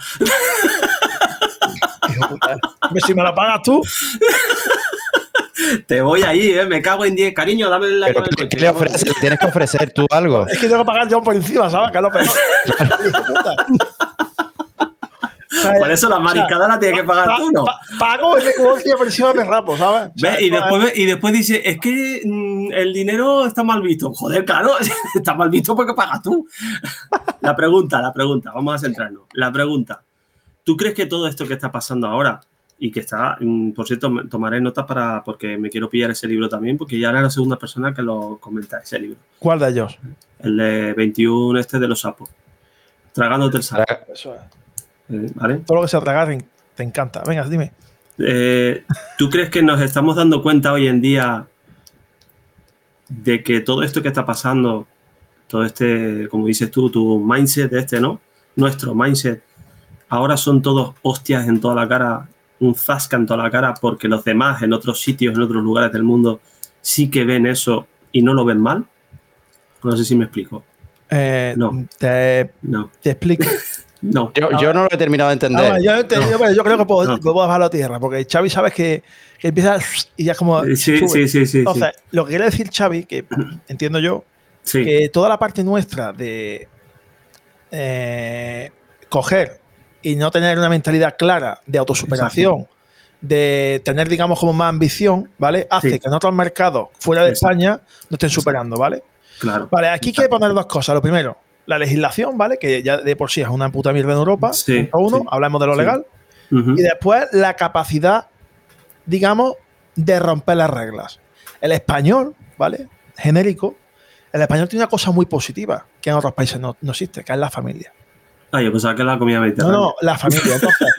Si me la pagas tú. Te voy ahí, me cago en 10. Cariño, dame la llave del coche. ¿Qué le ofreces? Tienes que ofrecer tú algo. Es que tengo que pagar yo por encima, ¿sabes? Que es lo peor. Por eso la mariscada la tienes que pagar tú, ¿no? Pago el negocio por encima me rapo, ¿sabes? Y después dice, es que el dinero está mal visto. Joder, claro, está mal visto porque pagas tú. La pregunta, vamos a centrarnos. La pregunta. ¿Tú crees que todo esto que está pasando ahora y que está, por cierto, tomaré notas porque me quiero pillar ese libro también, porque ya era la segunda persona que lo comenta ese libro? ¿Cuál de ellos? El de 21 de los sapos. Tragándote el sapo. Eso es. ¿Vale? Todo lo que sea tragar te encanta. Venga, dime. ¿Tú crees que nos estamos dando cuenta hoy en día de que todo esto que está pasando, todo este, como dices tú, tu mindset ¿no? Nuestro mindset, ahora son todos hostias en toda la cara, un zasca en toda la cara, porque los demás en otros sitios, en otros lugares del mundo, sí que ven eso y no lo ven mal? No sé si me explico. No. Te explico. No. Yo no lo he terminado de entender. Yo creo que puedo bajarlo a tierra, porque Xavi sabes que empieza y ya es como... Sí. Entonces, lo que quiere decir Xavi, que entiendo yo, que toda la parte nuestra de coger y no tener una mentalidad clara de autosuperación, exacto, de tener, digamos, como más ambición, ¿vale? Hace que en otros mercados fuera de España no estén superando, ¿vale? Claro. Vale, aquí hay que poner dos cosas. Lo primero, la legislación, ¿vale? Que ya de por sí es una puta mierda en Europa. Hablamos de lo legal. Y después la capacidad, digamos, de romper las reglas. El español, ¿vale? Genérico. El español tiene una cosa muy positiva que en otros países no existe, que es la familia. Yo pensaba que la comida mediterránea. No, la familia. Entonces,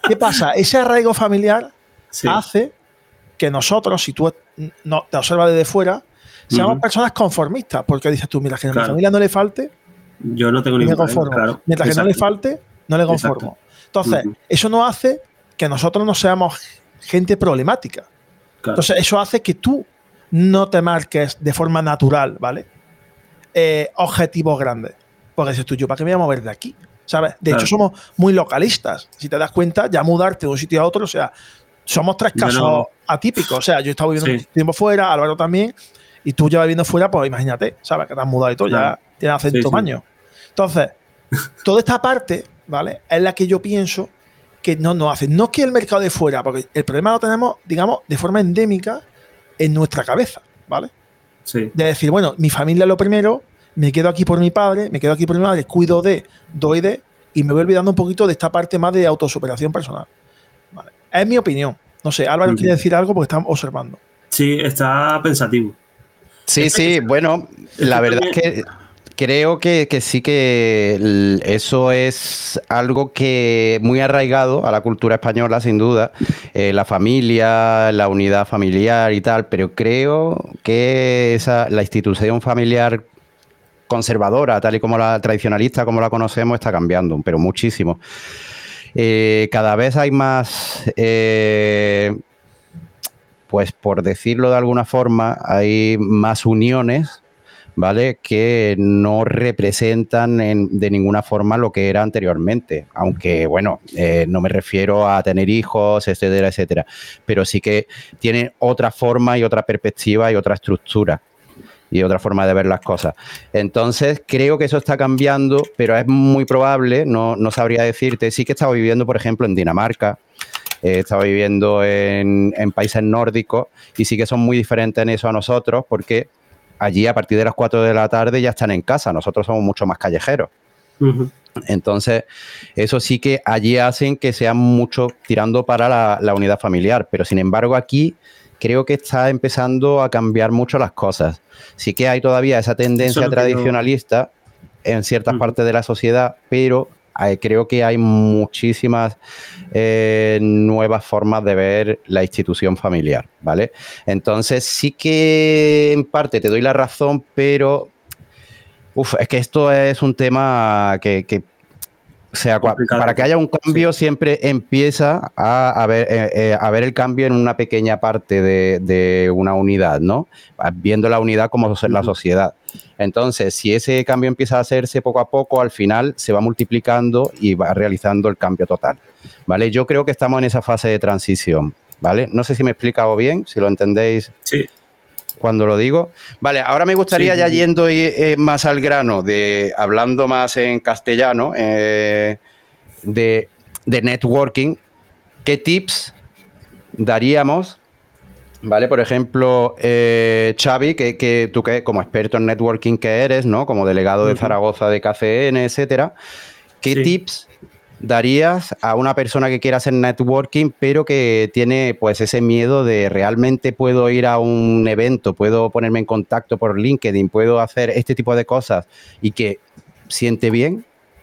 ¿Qué pasa? Ese arraigo familiar Sí. hace que nosotros, si tú no te observas desde fuera, seamos personas conformistas, porque dices tú, mira, que a mi Claro. familia no le falte, Yo no tengo me ningún problema, conformo. claro. Mientras que no le Exacto. falte, no le conformo. Entonces, Ujú. eso no hace que nosotros no seamos gente problemática. Claro. Entonces, eso hace que tú no te marques de forma natural, ¿vale? Objetivos grandes. Porque dices tú, ¿yo para qué me voy a mover de aquí? ¿Sabes? De Claro. hecho, somos muy localistas. Si te das cuenta, ya mudarte de un sitio a otro, o sea, somos tres Yo casos no- atípicos. O sea, yo he estado viviendo Sí. un tiempo fuera, Álvaro también, y tú llevas viviendo fuera, pues imagínate, ¿sabes? Que te has mudado y todo, Claro. ya tienes acento Sí, sí. maño. Entonces, toda esta parte, ¿vale? Es la que yo pienso que no nos hace. No es que el mercado de fuera, porque el problema lo tenemos, digamos, de forma endémica en nuestra cabeza, ¿vale? Sí. De decir, bueno, mi familia es lo primero, me quedo aquí por mi padre, me quedo aquí por mi madre, cuido de, doy de, y me voy olvidando un poquito de esta parte más de autosuperación personal. ¿Vale? Es mi opinión. No sé, Álvaro quiere decir algo porque estamos observando. Sí, está pensativo. Sí, sí, bueno, la verdad es que creo que sí que eso es algo que muy arraigado a la cultura española, sin duda, la familia, la unidad familiar y tal, pero creo que la institución familiar conservadora, tal y como la tradicionalista, como la conocemos, está cambiando, pero muchísimo. Cada vez hay más... pues por decirlo de alguna forma, hay más uniones, ¿vale? Que no representan de ninguna forma lo que era anteriormente. Aunque, bueno, no me refiero a tener hijos, etcétera, etcétera. Pero sí que tienen otra forma y otra perspectiva y otra estructura y otra forma de ver las cosas. Entonces, creo que eso está cambiando, pero es muy probable, no sabría decirte. Sí que he estado viviendo, por ejemplo, en Dinamarca. He estado viviendo en países nórdicos y sí que son muy diferentes en eso a nosotros porque allí a partir de las 4 de la tarde ya están en casa. Nosotros somos mucho más callejeros. Ujú. Entonces, eso sí que allí hacen que sean mucho tirando para la unidad familiar. Pero, sin embargo, aquí creo que está empezando a cambiar mucho las cosas. Sí que hay todavía esa tendencia Eso es lo que yo- tradicionalista en ciertas Ujú. partes de la sociedad, pero creo que hay muchísimas nuevas formas de ver la institución familiar, ¿vale? Entonces sí que en parte te doy la razón, pero es que esto es un tema que o sea, Complicado. para que haya un cambio siempre empieza a ver el cambio en una pequeña parte de una unidad, ¿no? Viendo la unidad como la sociedad. Entonces, si ese cambio empieza a hacerse poco a poco, al final se va multiplicando y va realizando el cambio total, ¿vale? Yo creo que estamos en esa fase de transición, ¿vale? No sé si me he explicado bien, si lo entendéis. Sí. Cuando lo digo. Vale, ahora me gustaría ya yendo más al grano, hablando más en castellano, de networking, ¿qué tips daríamos? Vale, por ejemplo, Xavi, que tú como experto en networking que eres, ¿no? Como delegado de Zaragoza de KCN, etcétera, ¿qué tips darías a una persona que quiera hacer networking, pero que tiene pues ese miedo de realmente puedo ir a un evento, puedo ponerme en contacto por LinkedIn, puedo hacer este tipo de cosas y que siente bien?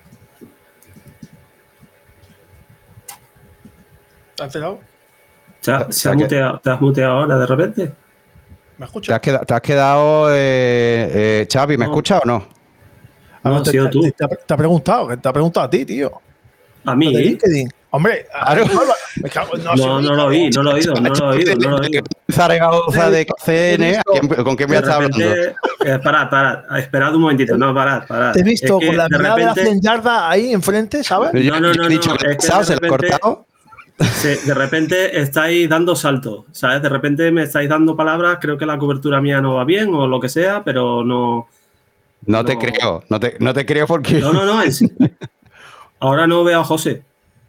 ¿Te has enterado? ¿Te has muteado ahora de repente? ¿Me escuchas? ¿Te has quedado, Xavi, ¿me escuchas o no? No, has sido tú. Te ha preguntado, que te ha preguntado a ti, tío. ¿A mí? ¿De LinkedIn? Hombre, Claro. me cago en- No lo oí, no lo he oído. Zaragoza de KCN, ¿con quién me estás hablando? Parad, esperad un momentito, no, parad. Te he visto Es que con la de mirada de la repente- 100 yardas ahí enfrente, ¿sabes? Pero yo No, he dicho que es que se lo he cortado. de repente estáis dando saltos, ¿sabes? De repente me estáis dando palabras, creo que la cobertura mía no va bien o lo que sea, pero no... No te creo, no te creo porque... No, ahora no veo a José.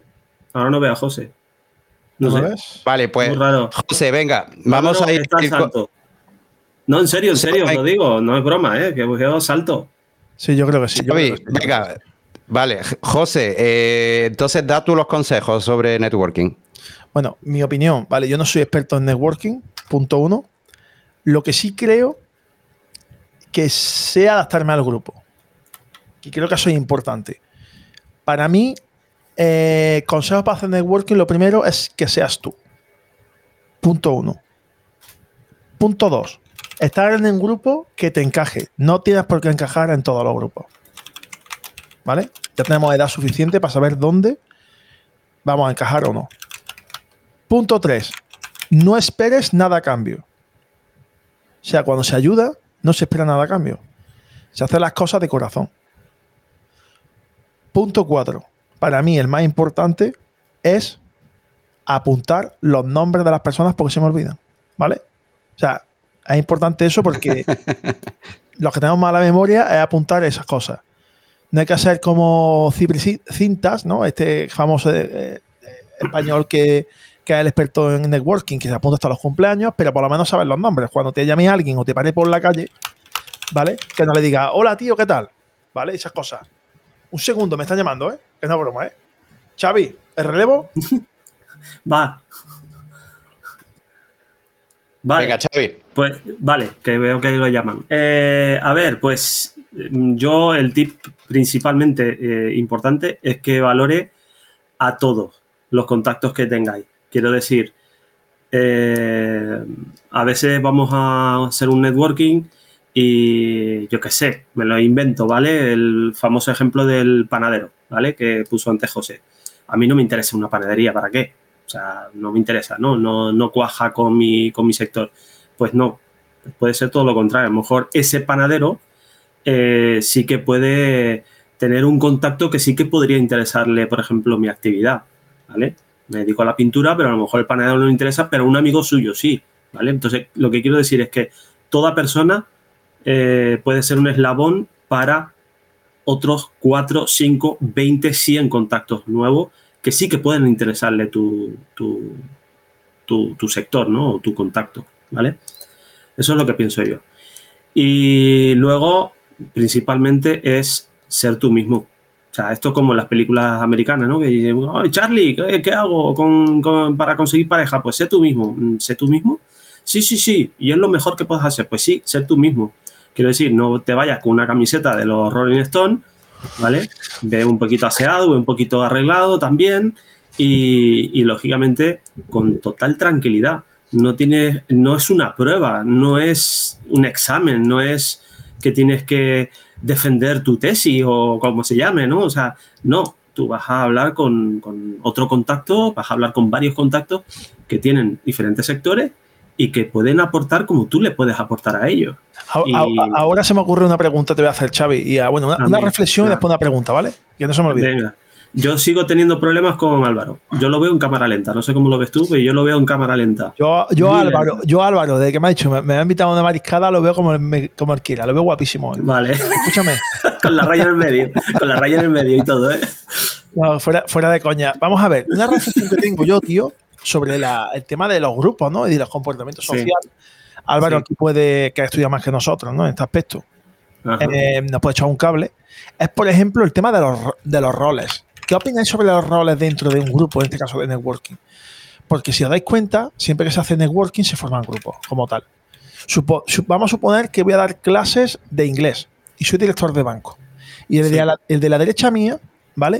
No sé. ¿Ves? Vale, pues, Muy raro. José, venga, vamos a ir... Está el salto. No, en serio, os lo digo, no es broma, que veo salto. Sí, yo creo que sí. Xavi, venga, vale, José, entonces da tú los consejos sobre networking. Bueno, mi opinión, vale, yo no soy experto en networking, punto uno. Lo que sí creo que sé adaptarme al grupo. Y creo que eso es importante. Para mí, Consejos para hacer networking, lo primero es que seas tú. Punto 1. Punto 2. Estar en un grupo que te encaje. No tienes por qué encajar en todos los grupos. ¿Vale? Ya tenemos edad suficiente para saber dónde vamos a encajar o no. Punto 3. No esperes nada a cambio. O sea, cuando se ayuda, no se espera nada a cambio. Se hacen las cosas de corazón. Punto 4. Para mí, el más importante es apuntar los nombres de las personas porque se me olvidan. ¿Vale? O sea, es importante eso porque los que tenemos mala memoria es apuntar esas cosas. No hay que hacer como Cipri Cintas, ¿no? Este famoso español que es el experto en networking, que se apunta hasta los cumpleaños, pero por lo menos sabes los nombres. Cuando te llame a alguien o te pare por la calle, ¿vale? Que no le diga, hola tío, ¿qué tal? ¿Vale? Esas cosas. Un segundo, me están llamando, ¿eh? Que no es broma, ¿eh? Xavi, ¿el relevo? Va. Vale. Venga, Xavi. Pues vale, que veo que lo llaman. A ver, pues yo el tip principalmente importante es que valore a todos los contactos que tengáis. Quiero decir, a veces vamos a hacer un networking y yo qué sé, me lo invento, ¿vale? El famoso ejemplo del panadero, ¿vale? Que puso antes José. A mí no me interesa una panadería, ¿para qué? O sea, no me interesa, no cuaja con mi sector. Pues no, puede ser todo lo contrario. A lo mejor ese panadero sí que puede tener un contacto que sí que podría interesarle, por ejemplo, mi actividad, ¿vale? Me dedico a la pintura, pero a lo mejor el panadero no le interesa, pero un amigo suyo sí, ¿vale? Entonces, lo que quiero decir es que toda persona puede ser un eslabón para otros 4, 5, 20, 100 contactos nuevos que sí que pueden interesarle tu sector, ¿no? O tu contacto, ¿vale? Eso es lo que pienso yo. Y luego, principalmente, es ser tú mismo. O sea, esto como en las películas americanas, ¿no? Que dicen, oh, Charlie, ¿qué hago para conseguir pareja? Pues sé tú mismo. ¿Sé tú mismo? Sí. Y es lo mejor que puedes hacer. Pues sí, ser tú mismo. Quiero decir, no te vayas con una camiseta de los Rolling Stones, ¿vale? Ve un poquito aseado, ve un poquito arreglado también y lógicamente, con total tranquilidad. No es una prueba, no es un examen, no es que tienes que defender tu tesis o como se llame, ¿no? O sea, no, tú vas a hablar con otro contacto, vas a hablar con varios contactos que tienen diferentes sectores y que pueden aportar como tú le puedes aportar a ellos. Ahora se me ocurre una pregunta, te voy a hacer, Xavi, y bueno, una reflexión y después una pregunta, ¿vale? Que no se me olvide. Venga. Yo sigo teniendo problemas con Álvaro. Yo lo veo en cámara lenta. No sé cómo lo ves tú, pero yo lo veo en cámara lenta. Yo Álvaro, desde que me ha dicho, me ha invitado a una mariscada, lo veo como el quiera. Lo veo guapísimo. Vale. Escúchame. Con la raya en el medio. Con la raya en el medio y todo, ¿eh? No, fuera de coña. Vamos a ver. Una reflexión que tengo yo, tío, sobre el tema de los grupos, ¿no? Y de los comportamientos sociales. Álvaro aquí que estudia más que nosotros, ¿no? En este aspecto. Nos puede echar un cable. Es, por ejemplo, el tema de los roles. ¿Qué opináis sobre los roles dentro de un grupo, en este caso de networking? Porque si os dais cuenta, siempre que se hace networking se forman grupos como tal. Vamos a suponer que voy a dar clases de inglés y soy director de banco. Y el de la derecha mía, ¿vale?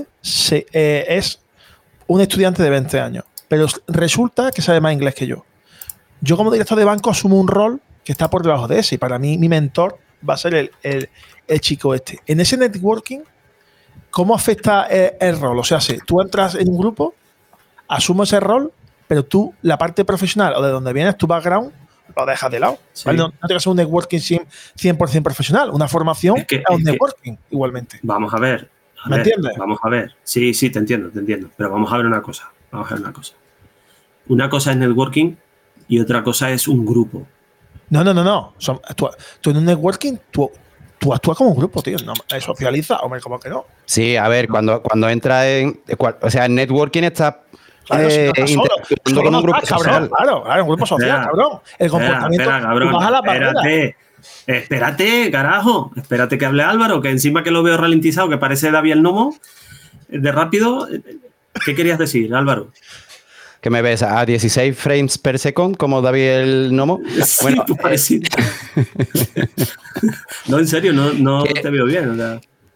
Es un estudiante de 20 años. Pero resulta que sabe más inglés que yo. Yo como director de banco asumo un rol que está por debajo de ese. Y para mí, mi mentor va a ser el chico este. En ese networking, ¿cómo afecta el rol? O sea, si tú entras en un grupo, asumes ese rol, pero tú, la parte profesional o de donde vienes, tu background, lo dejas de lado. Sí. ¿Vale? No tienes que hacer un networking 100% profesional. Una formación es un networking, igualmente. Vamos a ver. ¿Me entiendes? Vamos a ver. Sí, te entiendo. Pero vamos a ver una cosa. Una cosa es networking y otra cosa es un grupo. No. Tú en un networking, tú actúas como un grupo, tío. No, socializa, hombre, como que no. Sí, a ver, cuando entra en networking está solo con un grupo social. Claro, un grupo social, cabrón. El comportamiento. Cabrón, tú vas a la barrera. Espérate, carajo. Espérate que hable Álvaro, que encima que lo veo ralentizado, que parece David el Nomo, de rápido. ¿Qué querías decir, Álvaro? Que me ves a 16 frames per second, como David el Nomo. Sí, bueno, No, en serio, no te veo bien. O sea.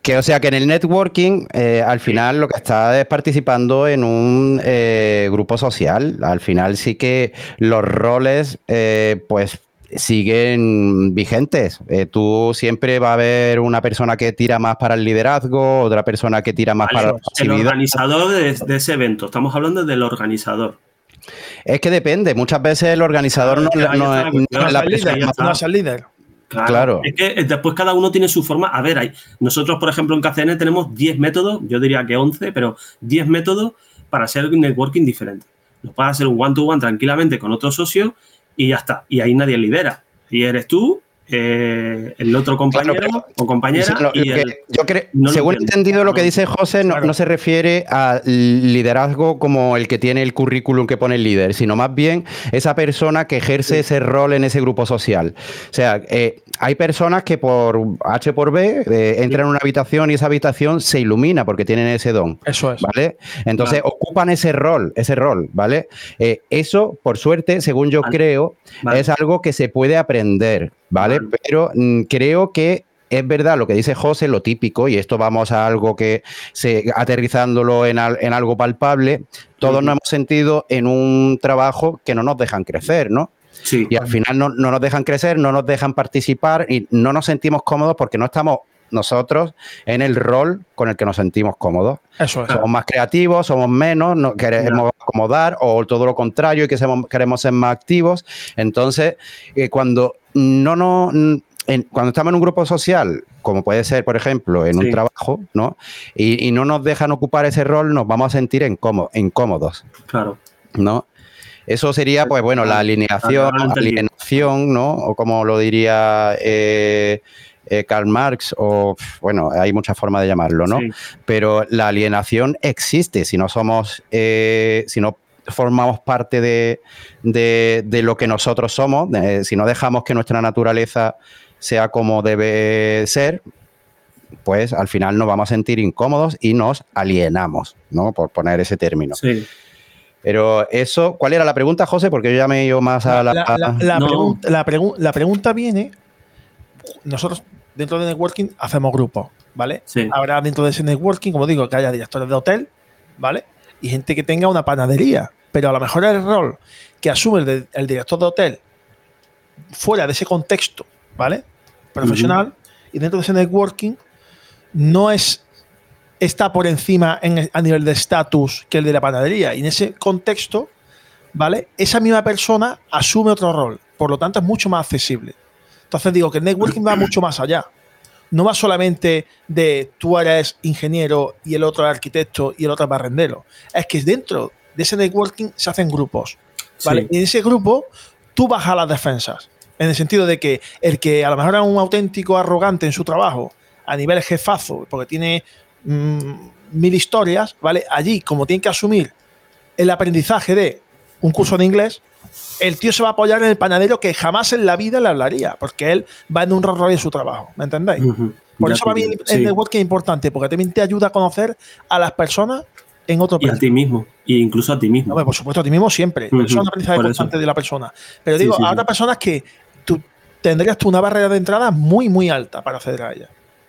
Que o sea que en el networking al final lo que está es participando en un grupo social. Al final sí que los roles pues siguen vigentes. Tú siempre va a haber una persona que tira más para el liderazgo, otra persona que tira más para la El pasividad. organizador de ese evento, estamos hablando del organizador. Es que depende, muchas veces el organizador no es la persona más... No es el líder. Claro. Es que después cada uno tiene su forma. A ver, nosotros, por ejemplo, en KCN tenemos 10 métodos, yo diría que 11, pero 10 métodos para hacer networking diferente. Lo puedes hacer un one-to-one tranquilamente con otro socio y ya está. Y ahí nadie lidera. Y eres tú, el otro compañero o compañera. Según he entendido lo que dice José, no se refiere a liderazgo como el que tiene el currículum que pone el líder, sino más bien esa persona que ejerce ese rol en ese grupo social. O sea, hay personas que por H por B entran en una habitación y esa habitación se ilumina porque tienen ese don. Eso es. ¿Vale? Entonces ocupan ese rol, ¿vale? Eso, por suerte, según yo creo, es algo que se puede aprender, ¿vale? Pero creo que es verdad lo que dice José, lo típico, y esto vamos a algo que aterrizándolo en algo palpable, todos nos hemos sentido en un trabajo que no nos dejan crecer, ¿no? Sí. Y al final no nos dejan crecer, no nos dejan participar y no nos sentimos cómodos porque no estamos nosotros en el rol con el que nos sentimos cómodos. Eso es. Somos más creativos, somos menos, no queremos acomodar o todo lo contrario y que queremos ser más activos. Entonces, cuando estamos en un grupo social, como puede ser, por ejemplo, en un trabajo, ¿no? Y no nos dejan ocupar ese rol, nos vamos a sentir incómodos. Claro. ¿No? Eso sería, pues bueno, la alienación, ¿no? O como lo diría Karl Marx, o bueno, hay muchas formas de llamarlo, ¿no? Sí. Pero la alienación existe si no somos, si no formamos parte de lo que nosotros somos, si no dejamos que nuestra naturaleza sea como debe ser, pues al final nos vamos a sentir incómodos y nos alienamos, ¿no? Por poner ese término. Sí. Pero eso, ¿cuál era la pregunta, José? Porque yo ya me he ido más a la pregunta viene, nosotros dentro de networking hacemos grupos, ¿vale? Sí. Habrá dentro de ese networking, como digo, que haya directores de hotel, ¿vale? Y gente que tenga una panadería, pero a lo mejor el rol que asume el director de hotel fuera de ese contexto, ¿vale? Profesional, y dentro de ese networking no está por encima a nivel de estatus que el de la panadería. Y en ese contexto, ¿vale? Esa misma persona asume otro rol. Por lo tanto, es mucho más accesible. Entonces digo que el networking va mucho más allá. No va solamente de tú eres ingeniero y el otro es arquitecto y el otro es barrendero. Es que dentro de ese networking se hacen grupos, ¿vale? Sí. Y en ese grupo tú bajas las defensas. En el sentido de que el que a lo mejor es un auténtico arrogante en su trabajo, a nivel jefazo, porque tiene 1000 historias, ¿vale? Allí, como tiene que asumir el aprendizaje de un curso de inglés, el tío se va a apoyar en el panadero que jamás en la vida le hablaría, porque él va en un rol en su trabajo, ¿me entendéis? Por eso para mí el networking es importante, porque también te ayuda a conocer a las personas en otro plano. Y a ti mismo, e incluso a ti mismo. No, por supuesto, a ti mismo siempre. Eso es un aprendizaje importante de la persona. Pero digo, a otras personas que tendrías tú una barrera de entrada muy, muy alta para acceder a ella.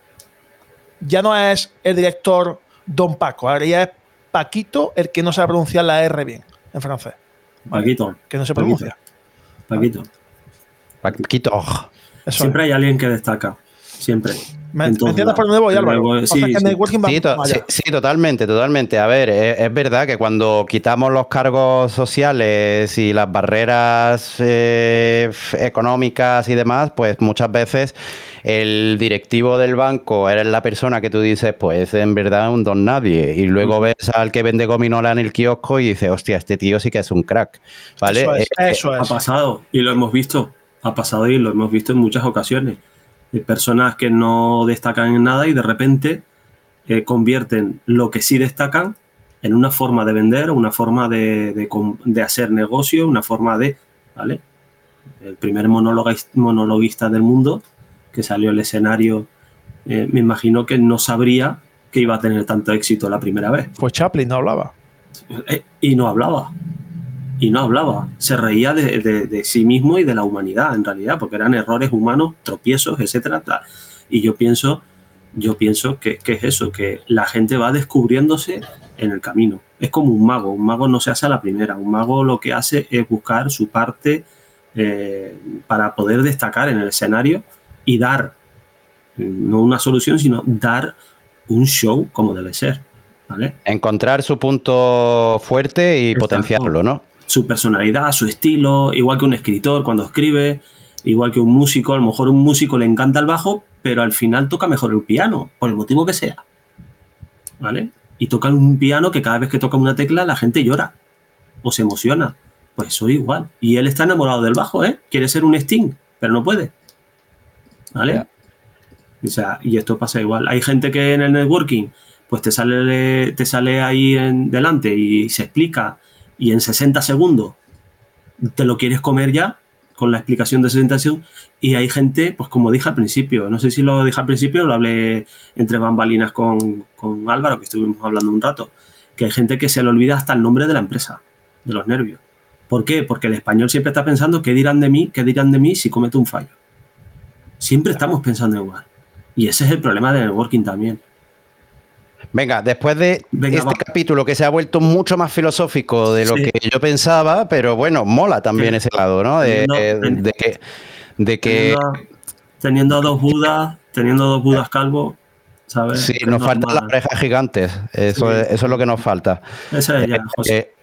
Ya no es el director Don Paco, ahora ya es Paquito el que no sabe pronunciar la R bien en francés. Paquito. Que no se pronuncia. Paquito. Siempre hay alguien que destaca. Siempre. ¿Me entiendes por dónde voy, Álvaro? Sí, totalmente. A ver, es verdad que cuando quitamos los cargos sociales y las barreras económicas y demás, pues muchas veces el directivo del banco eres la persona que tú dices, pues en verdad un don nadie. Y luego ves al que vende gominola en el kiosco y dices, hostia, este tío sí que es un crack. ¿Vale? Eso es. Ha pasado y lo hemos visto. Ha pasado y lo hemos visto en muchas ocasiones. Personas que no destacan en nada y de repente convierten lo que sí destacan en una forma de vender, una forma de hacer negocio, una forma de... ¿vale? El primer monologuista del mundo que salió al escenario, me imagino que no sabría que iba a tener tanto éxito la primera vez. Pues Chaplin no hablaba. Y no hablaba. Se reía de sí mismo y de la humanidad, en realidad, porque eran errores humanos, tropiezos, etcétera. Y yo pienso yo pienso que es eso, que la gente va descubriéndose en el camino. Es como un mago no se hace a la primera, un mago lo que hace es buscar su parte para poder destacar en el escenario y dar, no una solución, sino dar un show como debe ser, ¿vale? Encontrar su punto fuerte y Exacto. potenciarlo, ¿no? Su personalidad, su estilo, igual que un escritor cuando escribe, igual que un músico. A lo mejor a un músico le encanta el bajo, pero al final toca mejor el piano, por el motivo que sea, ¿vale? Y toca un piano que cada vez que toca una tecla la gente llora o se emociona. Pues eso igual. Y él está enamorado del bajo, ¿eh? Quiere ser un Sting, pero no puede, ¿vale? Yeah. O sea, y esto pasa igual. Hay gente que en el networking pues te sale ahí delante y se explica y en 60 segundos te lo quieres comer ya con la explicación de 60 segundos. Y hay gente, pues como dije al principio, no sé si lo dije al principio o lo hablé entre bambalinas con Álvaro, que estuvimos hablando un rato, que hay gente que se le olvida hasta el nombre de la empresa, de los nervios. ¿Por qué? Porque el español siempre está pensando qué dirán de mí si cometo un fallo. Siempre estamos pensando igual. Y ese es el problema del networking también. Venga, después de va. capítulo que se ha vuelto mucho más filosófico de lo que yo pensaba, pero bueno, mola también ese lado, ¿no? Teniendo dos Budas calvos, ¿sabes? Sí, nos faltan las orejas gigantes. Eso es lo que nos falta. Eso es ya, José.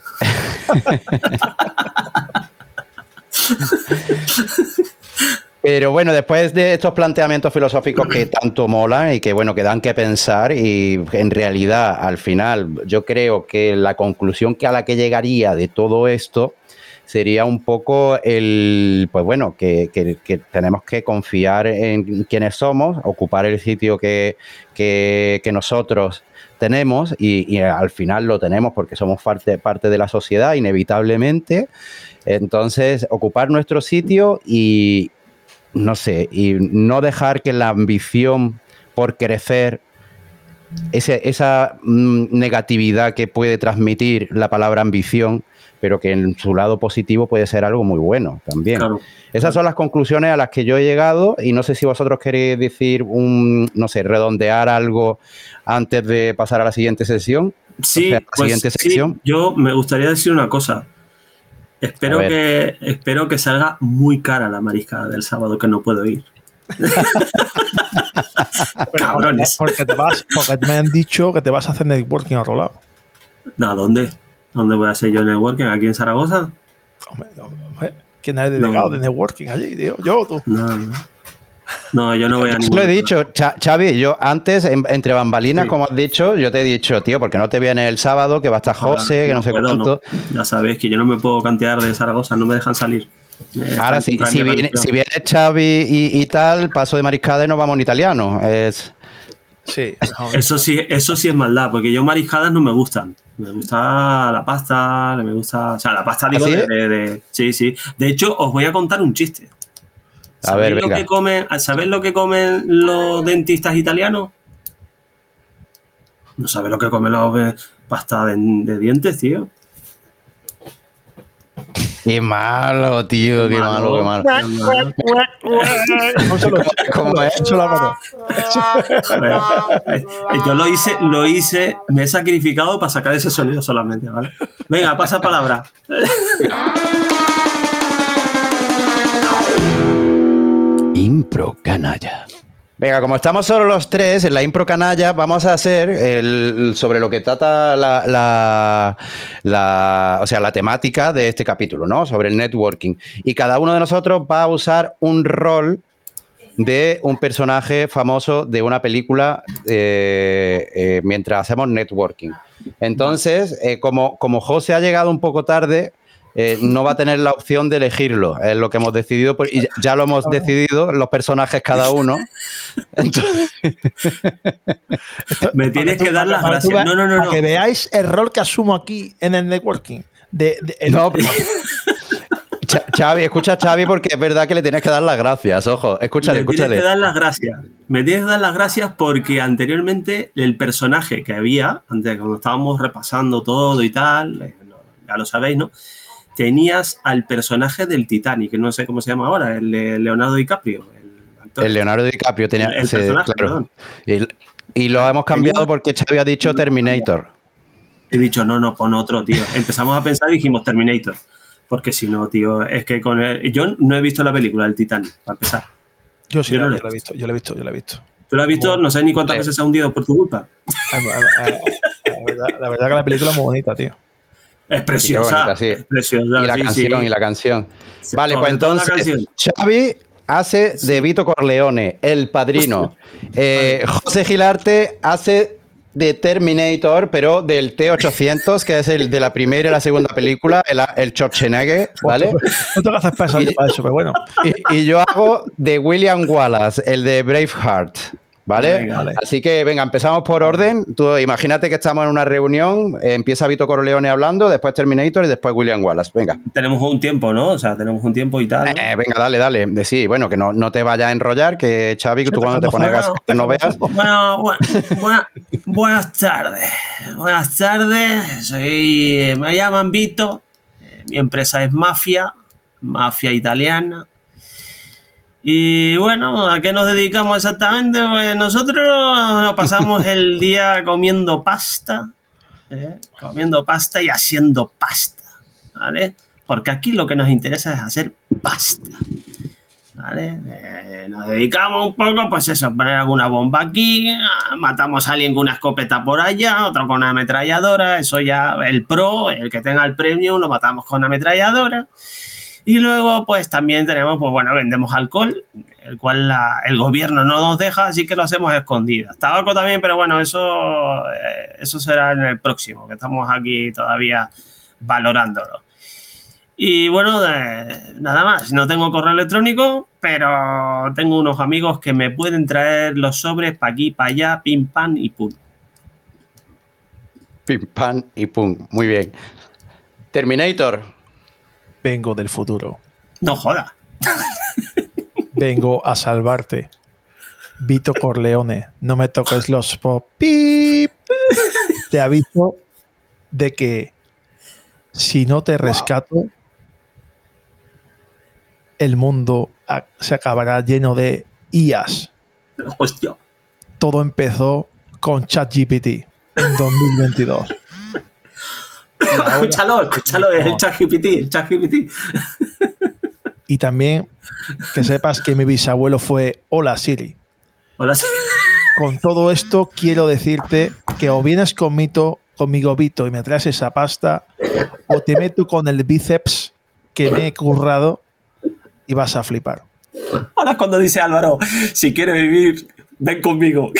Pero bueno, después de estos planteamientos filosóficos que tanto molan y que bueno, que dan que pensar, y en realidad al final yo creo que la conclusión a la que llegaría de todo esto sería un poco pues bueno, que tenemos que confiar en quienes somos, ocupar el sitio que nosotros tenemos y al final lo tenemos porque somos parte de la sociedad inevitablemente. Entonces, ocupar nuestro sitio y no sé, y no dejar que la ambición por crecer, esa negatividad que puede transmitir la palabra ambición, pero que en su lado positivo puede ser algo muy bueno también. Claro, esas son las conclusiones a las que yo he llegado y no sé si vosotros queréis decir redondear algo antes de pasar a la siguiente sesión. Sí, sección. Yo me gustaría decir una cosa. Espero que salga muy cara la mariscada del sábado, que no puedo ir. Cabrones. Porque me han dicho que te vas a hacer networking a otro lado. No, ¿dónde? ¿Dónde voy a hacer yo networking? ¿Aquí en Zaragoza? Hombre, ¿quién es el delegado de networking allí, tío? ¿Yo o tú? No, yo no voy a ningún. Lo he dicho, Xavi, yo antes, entre bambalinas, como has dicho, yo te he dicho, tío, ¿por qué no te vienes el sábado, que va a estar José, que no sé cuánto? No. Ya sabes que yo no me puedo cantear de Zaragoza, no me dejan salir. Ahora, si viene Xavi y tal, paso de mariscada y nos vamos en italiano. Sí. Eso sí es maldad, porque yo mariscadas no me gustan. Me gusta la pasta, me gusta... O sea, la pasta digo sí. De hecho, os voy a contar un chiste. ¿Sabéis lo que comen los dentistas italianos? No sabéis lo que comen los pasta de dientes, tío. Qué malo, tío, qué malo. ¿Cómo es? Yo lo hice, me he sacrificado para sacar ese sonido solamente, ¿vale? Venga, pasa palabra. Impro Canalla. Venga, como estamos solo los tres en la Impro Canalla, vamos a hacer sobre lo que trata la temática de este capítulo, ¿no? Sobre el networking. Y cada uno de nosotros va a usar un rol de un personaje famoso de una película mientras hacemos networking. Entonces, como José ha llegado un poco tarde, no va a tener la opción de elegirlo. Es lo que hemos decidido, y ya lo hemos decidido los personajes cada uno. Entonces... Me tienes que dar las gracias. No. Para que veáis el rol que asumo aquí en el networking. No, pero... Xavi, escucha a Xavi porque es verdad que le tienes que dar las gracias. Ojo, escúchale. Me tienes que dar las gracias. Me tienes que dar las gracias porque anteriormente el personaje que había, antes cuando estábamos repasando todo y tal, ya lo sabéis, ¿no? Tenías al personaje del Titanic, que no sé cómo se llama ahora, el de Leonardo DiCaprio, el actor. El Leonardo DiCaprio tenía... El sí, personaje, claro. Y lo hemos cambiado porque Xavi ha dicho Terminator. He dicho, no, pon otro, tío. Empezamos a pensar y dijimos Terminator. Porque si no, tío, es que con él... Yo no he visto la película, el Titanic, para empezar. Yo sí, Yo no la la he visto. Yo la he visto. ¿Tú lo has visto? No sé ni cuántas veces se ha hundido por tu culpa. La verdad que la película es muy bonita, tío. Es preciosa. Bonita, sí. Es preciosa. Y la canción. Sí, Vale, pues sobre todo la entonces, canción. Xavi hace de Vito Corleone, el padrino. José Gilarte hace de Terminator, pero del T-800, que es el de la primera y la segunda película, el Schwarzenegger, ¿vale? No te lo haces pasar para eso, pero bueno. Y yo hago de William Wallace, el de Braveheart, ¿vale? Venga, vale. Así que, venga, empezamos por orden. Tú imagínate que estamos en una reunión, empieza Vito Corleone hablando, después Terminator y después William Wallace. Venga. Tenemos un tiempo, ¿no? O sea, tenemos un tiempo y tal, ¿no? Venga, dale. Sí, bueno, que no te vayas a enrollar, que Xavi, tú cuando te pongas no veas. Bueno, buenas tardes. Buenas tardes. Me llaman Vito. Mi empresa es Mafia italiana. Y bueno, ¿a qué nos dedicamos exactamente? Pues nosotros nos pasamos el día comiendo pasta y haciendo pasta, ¿vale? Porque aquí lo que nos interesa es hacer pasta, ¿vale? Nos dedicamos un poco, pues eso, a poner alguna bomba aquí, matamos a alguien con una escopeta por allá, otro con una ametralladora, eso ya, el pro, el que tenga el premium, lo matamos con una ametralladora. Y luego, pues también tenemos, pues bueno, vendemos alcohol, el cual el gobierno no nos deja, así que lo hacemos escondidas. Tabaco también, pero bueno, eso será en el próximo, que estamos aquí todavía valorándolo. Y bueno, nada más, no tengo correo electrónico, pero tengo unos amigos que me pueden traer los sobres para aquí, para allá, pim, pam y pum. Pim, pam y pum. Muy bien. Terminator. Vengo del futuro. No joda. Vengo a salvarte. Vito Corleone, no me toques los pop. ¡Pip! Te aviso de que si no te rescato, el mundo se acabará lleno de IAs. Hostia. Todo empezó con ChatGPT en 2022. Escúchalo, es el ChatGPT. Y también que sepas que mi bisabuelo fue Hola Siri. Hola, Siri. Con todo esto quiero decirte que o vienes conmigo Vito y me traes esa pasta, o te meto con el bíceps que me he currado y vas a flipar. Ahora cuando dice Álvaro, si quieres vivir, ven conmigo.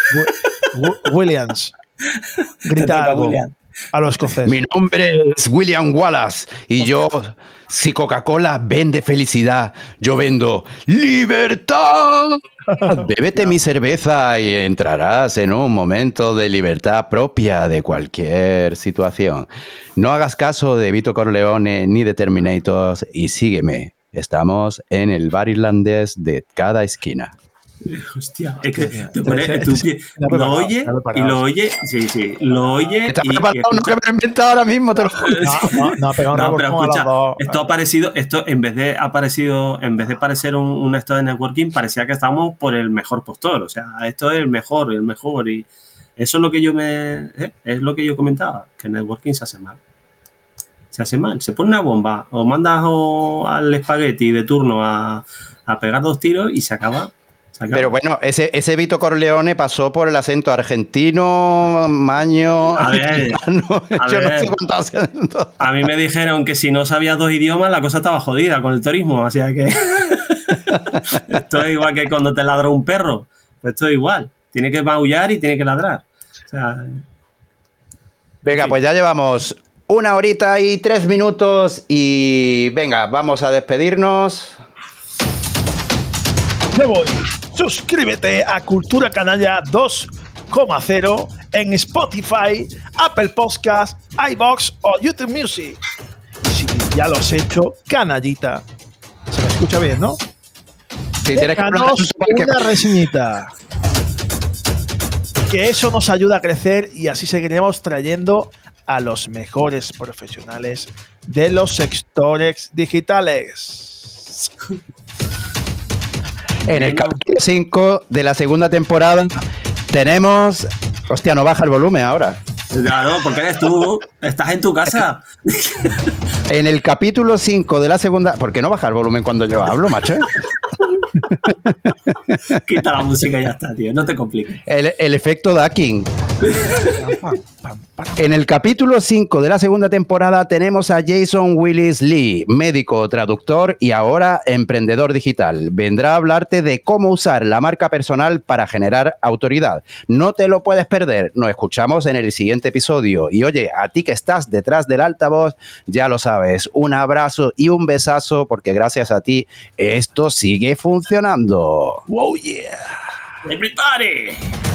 Williams, grita algo a los escoceses. Mi nombre es William Wallace y yo, si Coca-Cola vende felicidad, yo vendo libertad. Bébete mi cerveza y entrarás en un momento de libertad propia de cualquier situación. No hagas caso de Vito Corleone ni de Terminator y sígueme. Estamos en el bar irlandés de cada esquina. Hostia, es que te pones tu pie, lo oye y lo oye, sí, lo oye. Está preparado, no que me lo he inventado ahora mismo, te lo juro. No, pero escucha, esto en vez de parecer un esto de networking, parecía que estábamos por el mejor postor, o sea, esto es el mejor, y eso es lo que yo comentaba, que el networking se hace mal. Se pone una bomba, o mandas al espagueti de turno a pegar 2 tiros y se acaba. Pero bueno, ese Vito Corleone pasó por el acento argentino, maño. A ver, yo no sé cuánto acento. A mí me dijeron que si no sabías 2 idiomas, la cosa estaba jodida con el turismo. Así que esto es igual que cuando te ladra un perro. Pues esto es igual. Tiene que maullar y tiene que ladrar. O sea, venga, pues ya llevamos 1 horita y 3 minutos. Y venga, vamos a despedirnos. Me voy. Suscríbete a Cultura Canalla 2.0 en Spotify, Apple Podcasts, iVoox o YouTube Music. Y si ya lo has hecho, canallita. Se me escucha bien, ¿no? Sí, déjanos una reseñita. Que eso nos ayuda a crecer y así seguiremos trayendo a los mejores profesionales de los sectores digitales. En el capítulo 5 de la segunda temporada tenemos... Hostia, no baja el volumen ahora. Claro, porque eres tú. Estás en tu casa. En el capítulo 5 de la segunda... ¿Por qué no baja el volumen cuando yo hablo, macho? Quita la música y ya está, tío. No te compliques. El efecto Ducking. En el capítulo 5 de la segunda temporada tenemos a Jason Willis Lee, médico, traductor y ahora emprendedor digital. Vendrá a hablarte de cómo usar la marca personal para generar autoridad. No te lo puedes perder. Nos escuchamos en el siguiente episodio. Y oye, a ti que estás detrás del altavoz, ya lo sabes. Un abrazo y un besazo porque gracias a ti esto sigue funcionando. ¡Wow, yeah! ¡Everybody!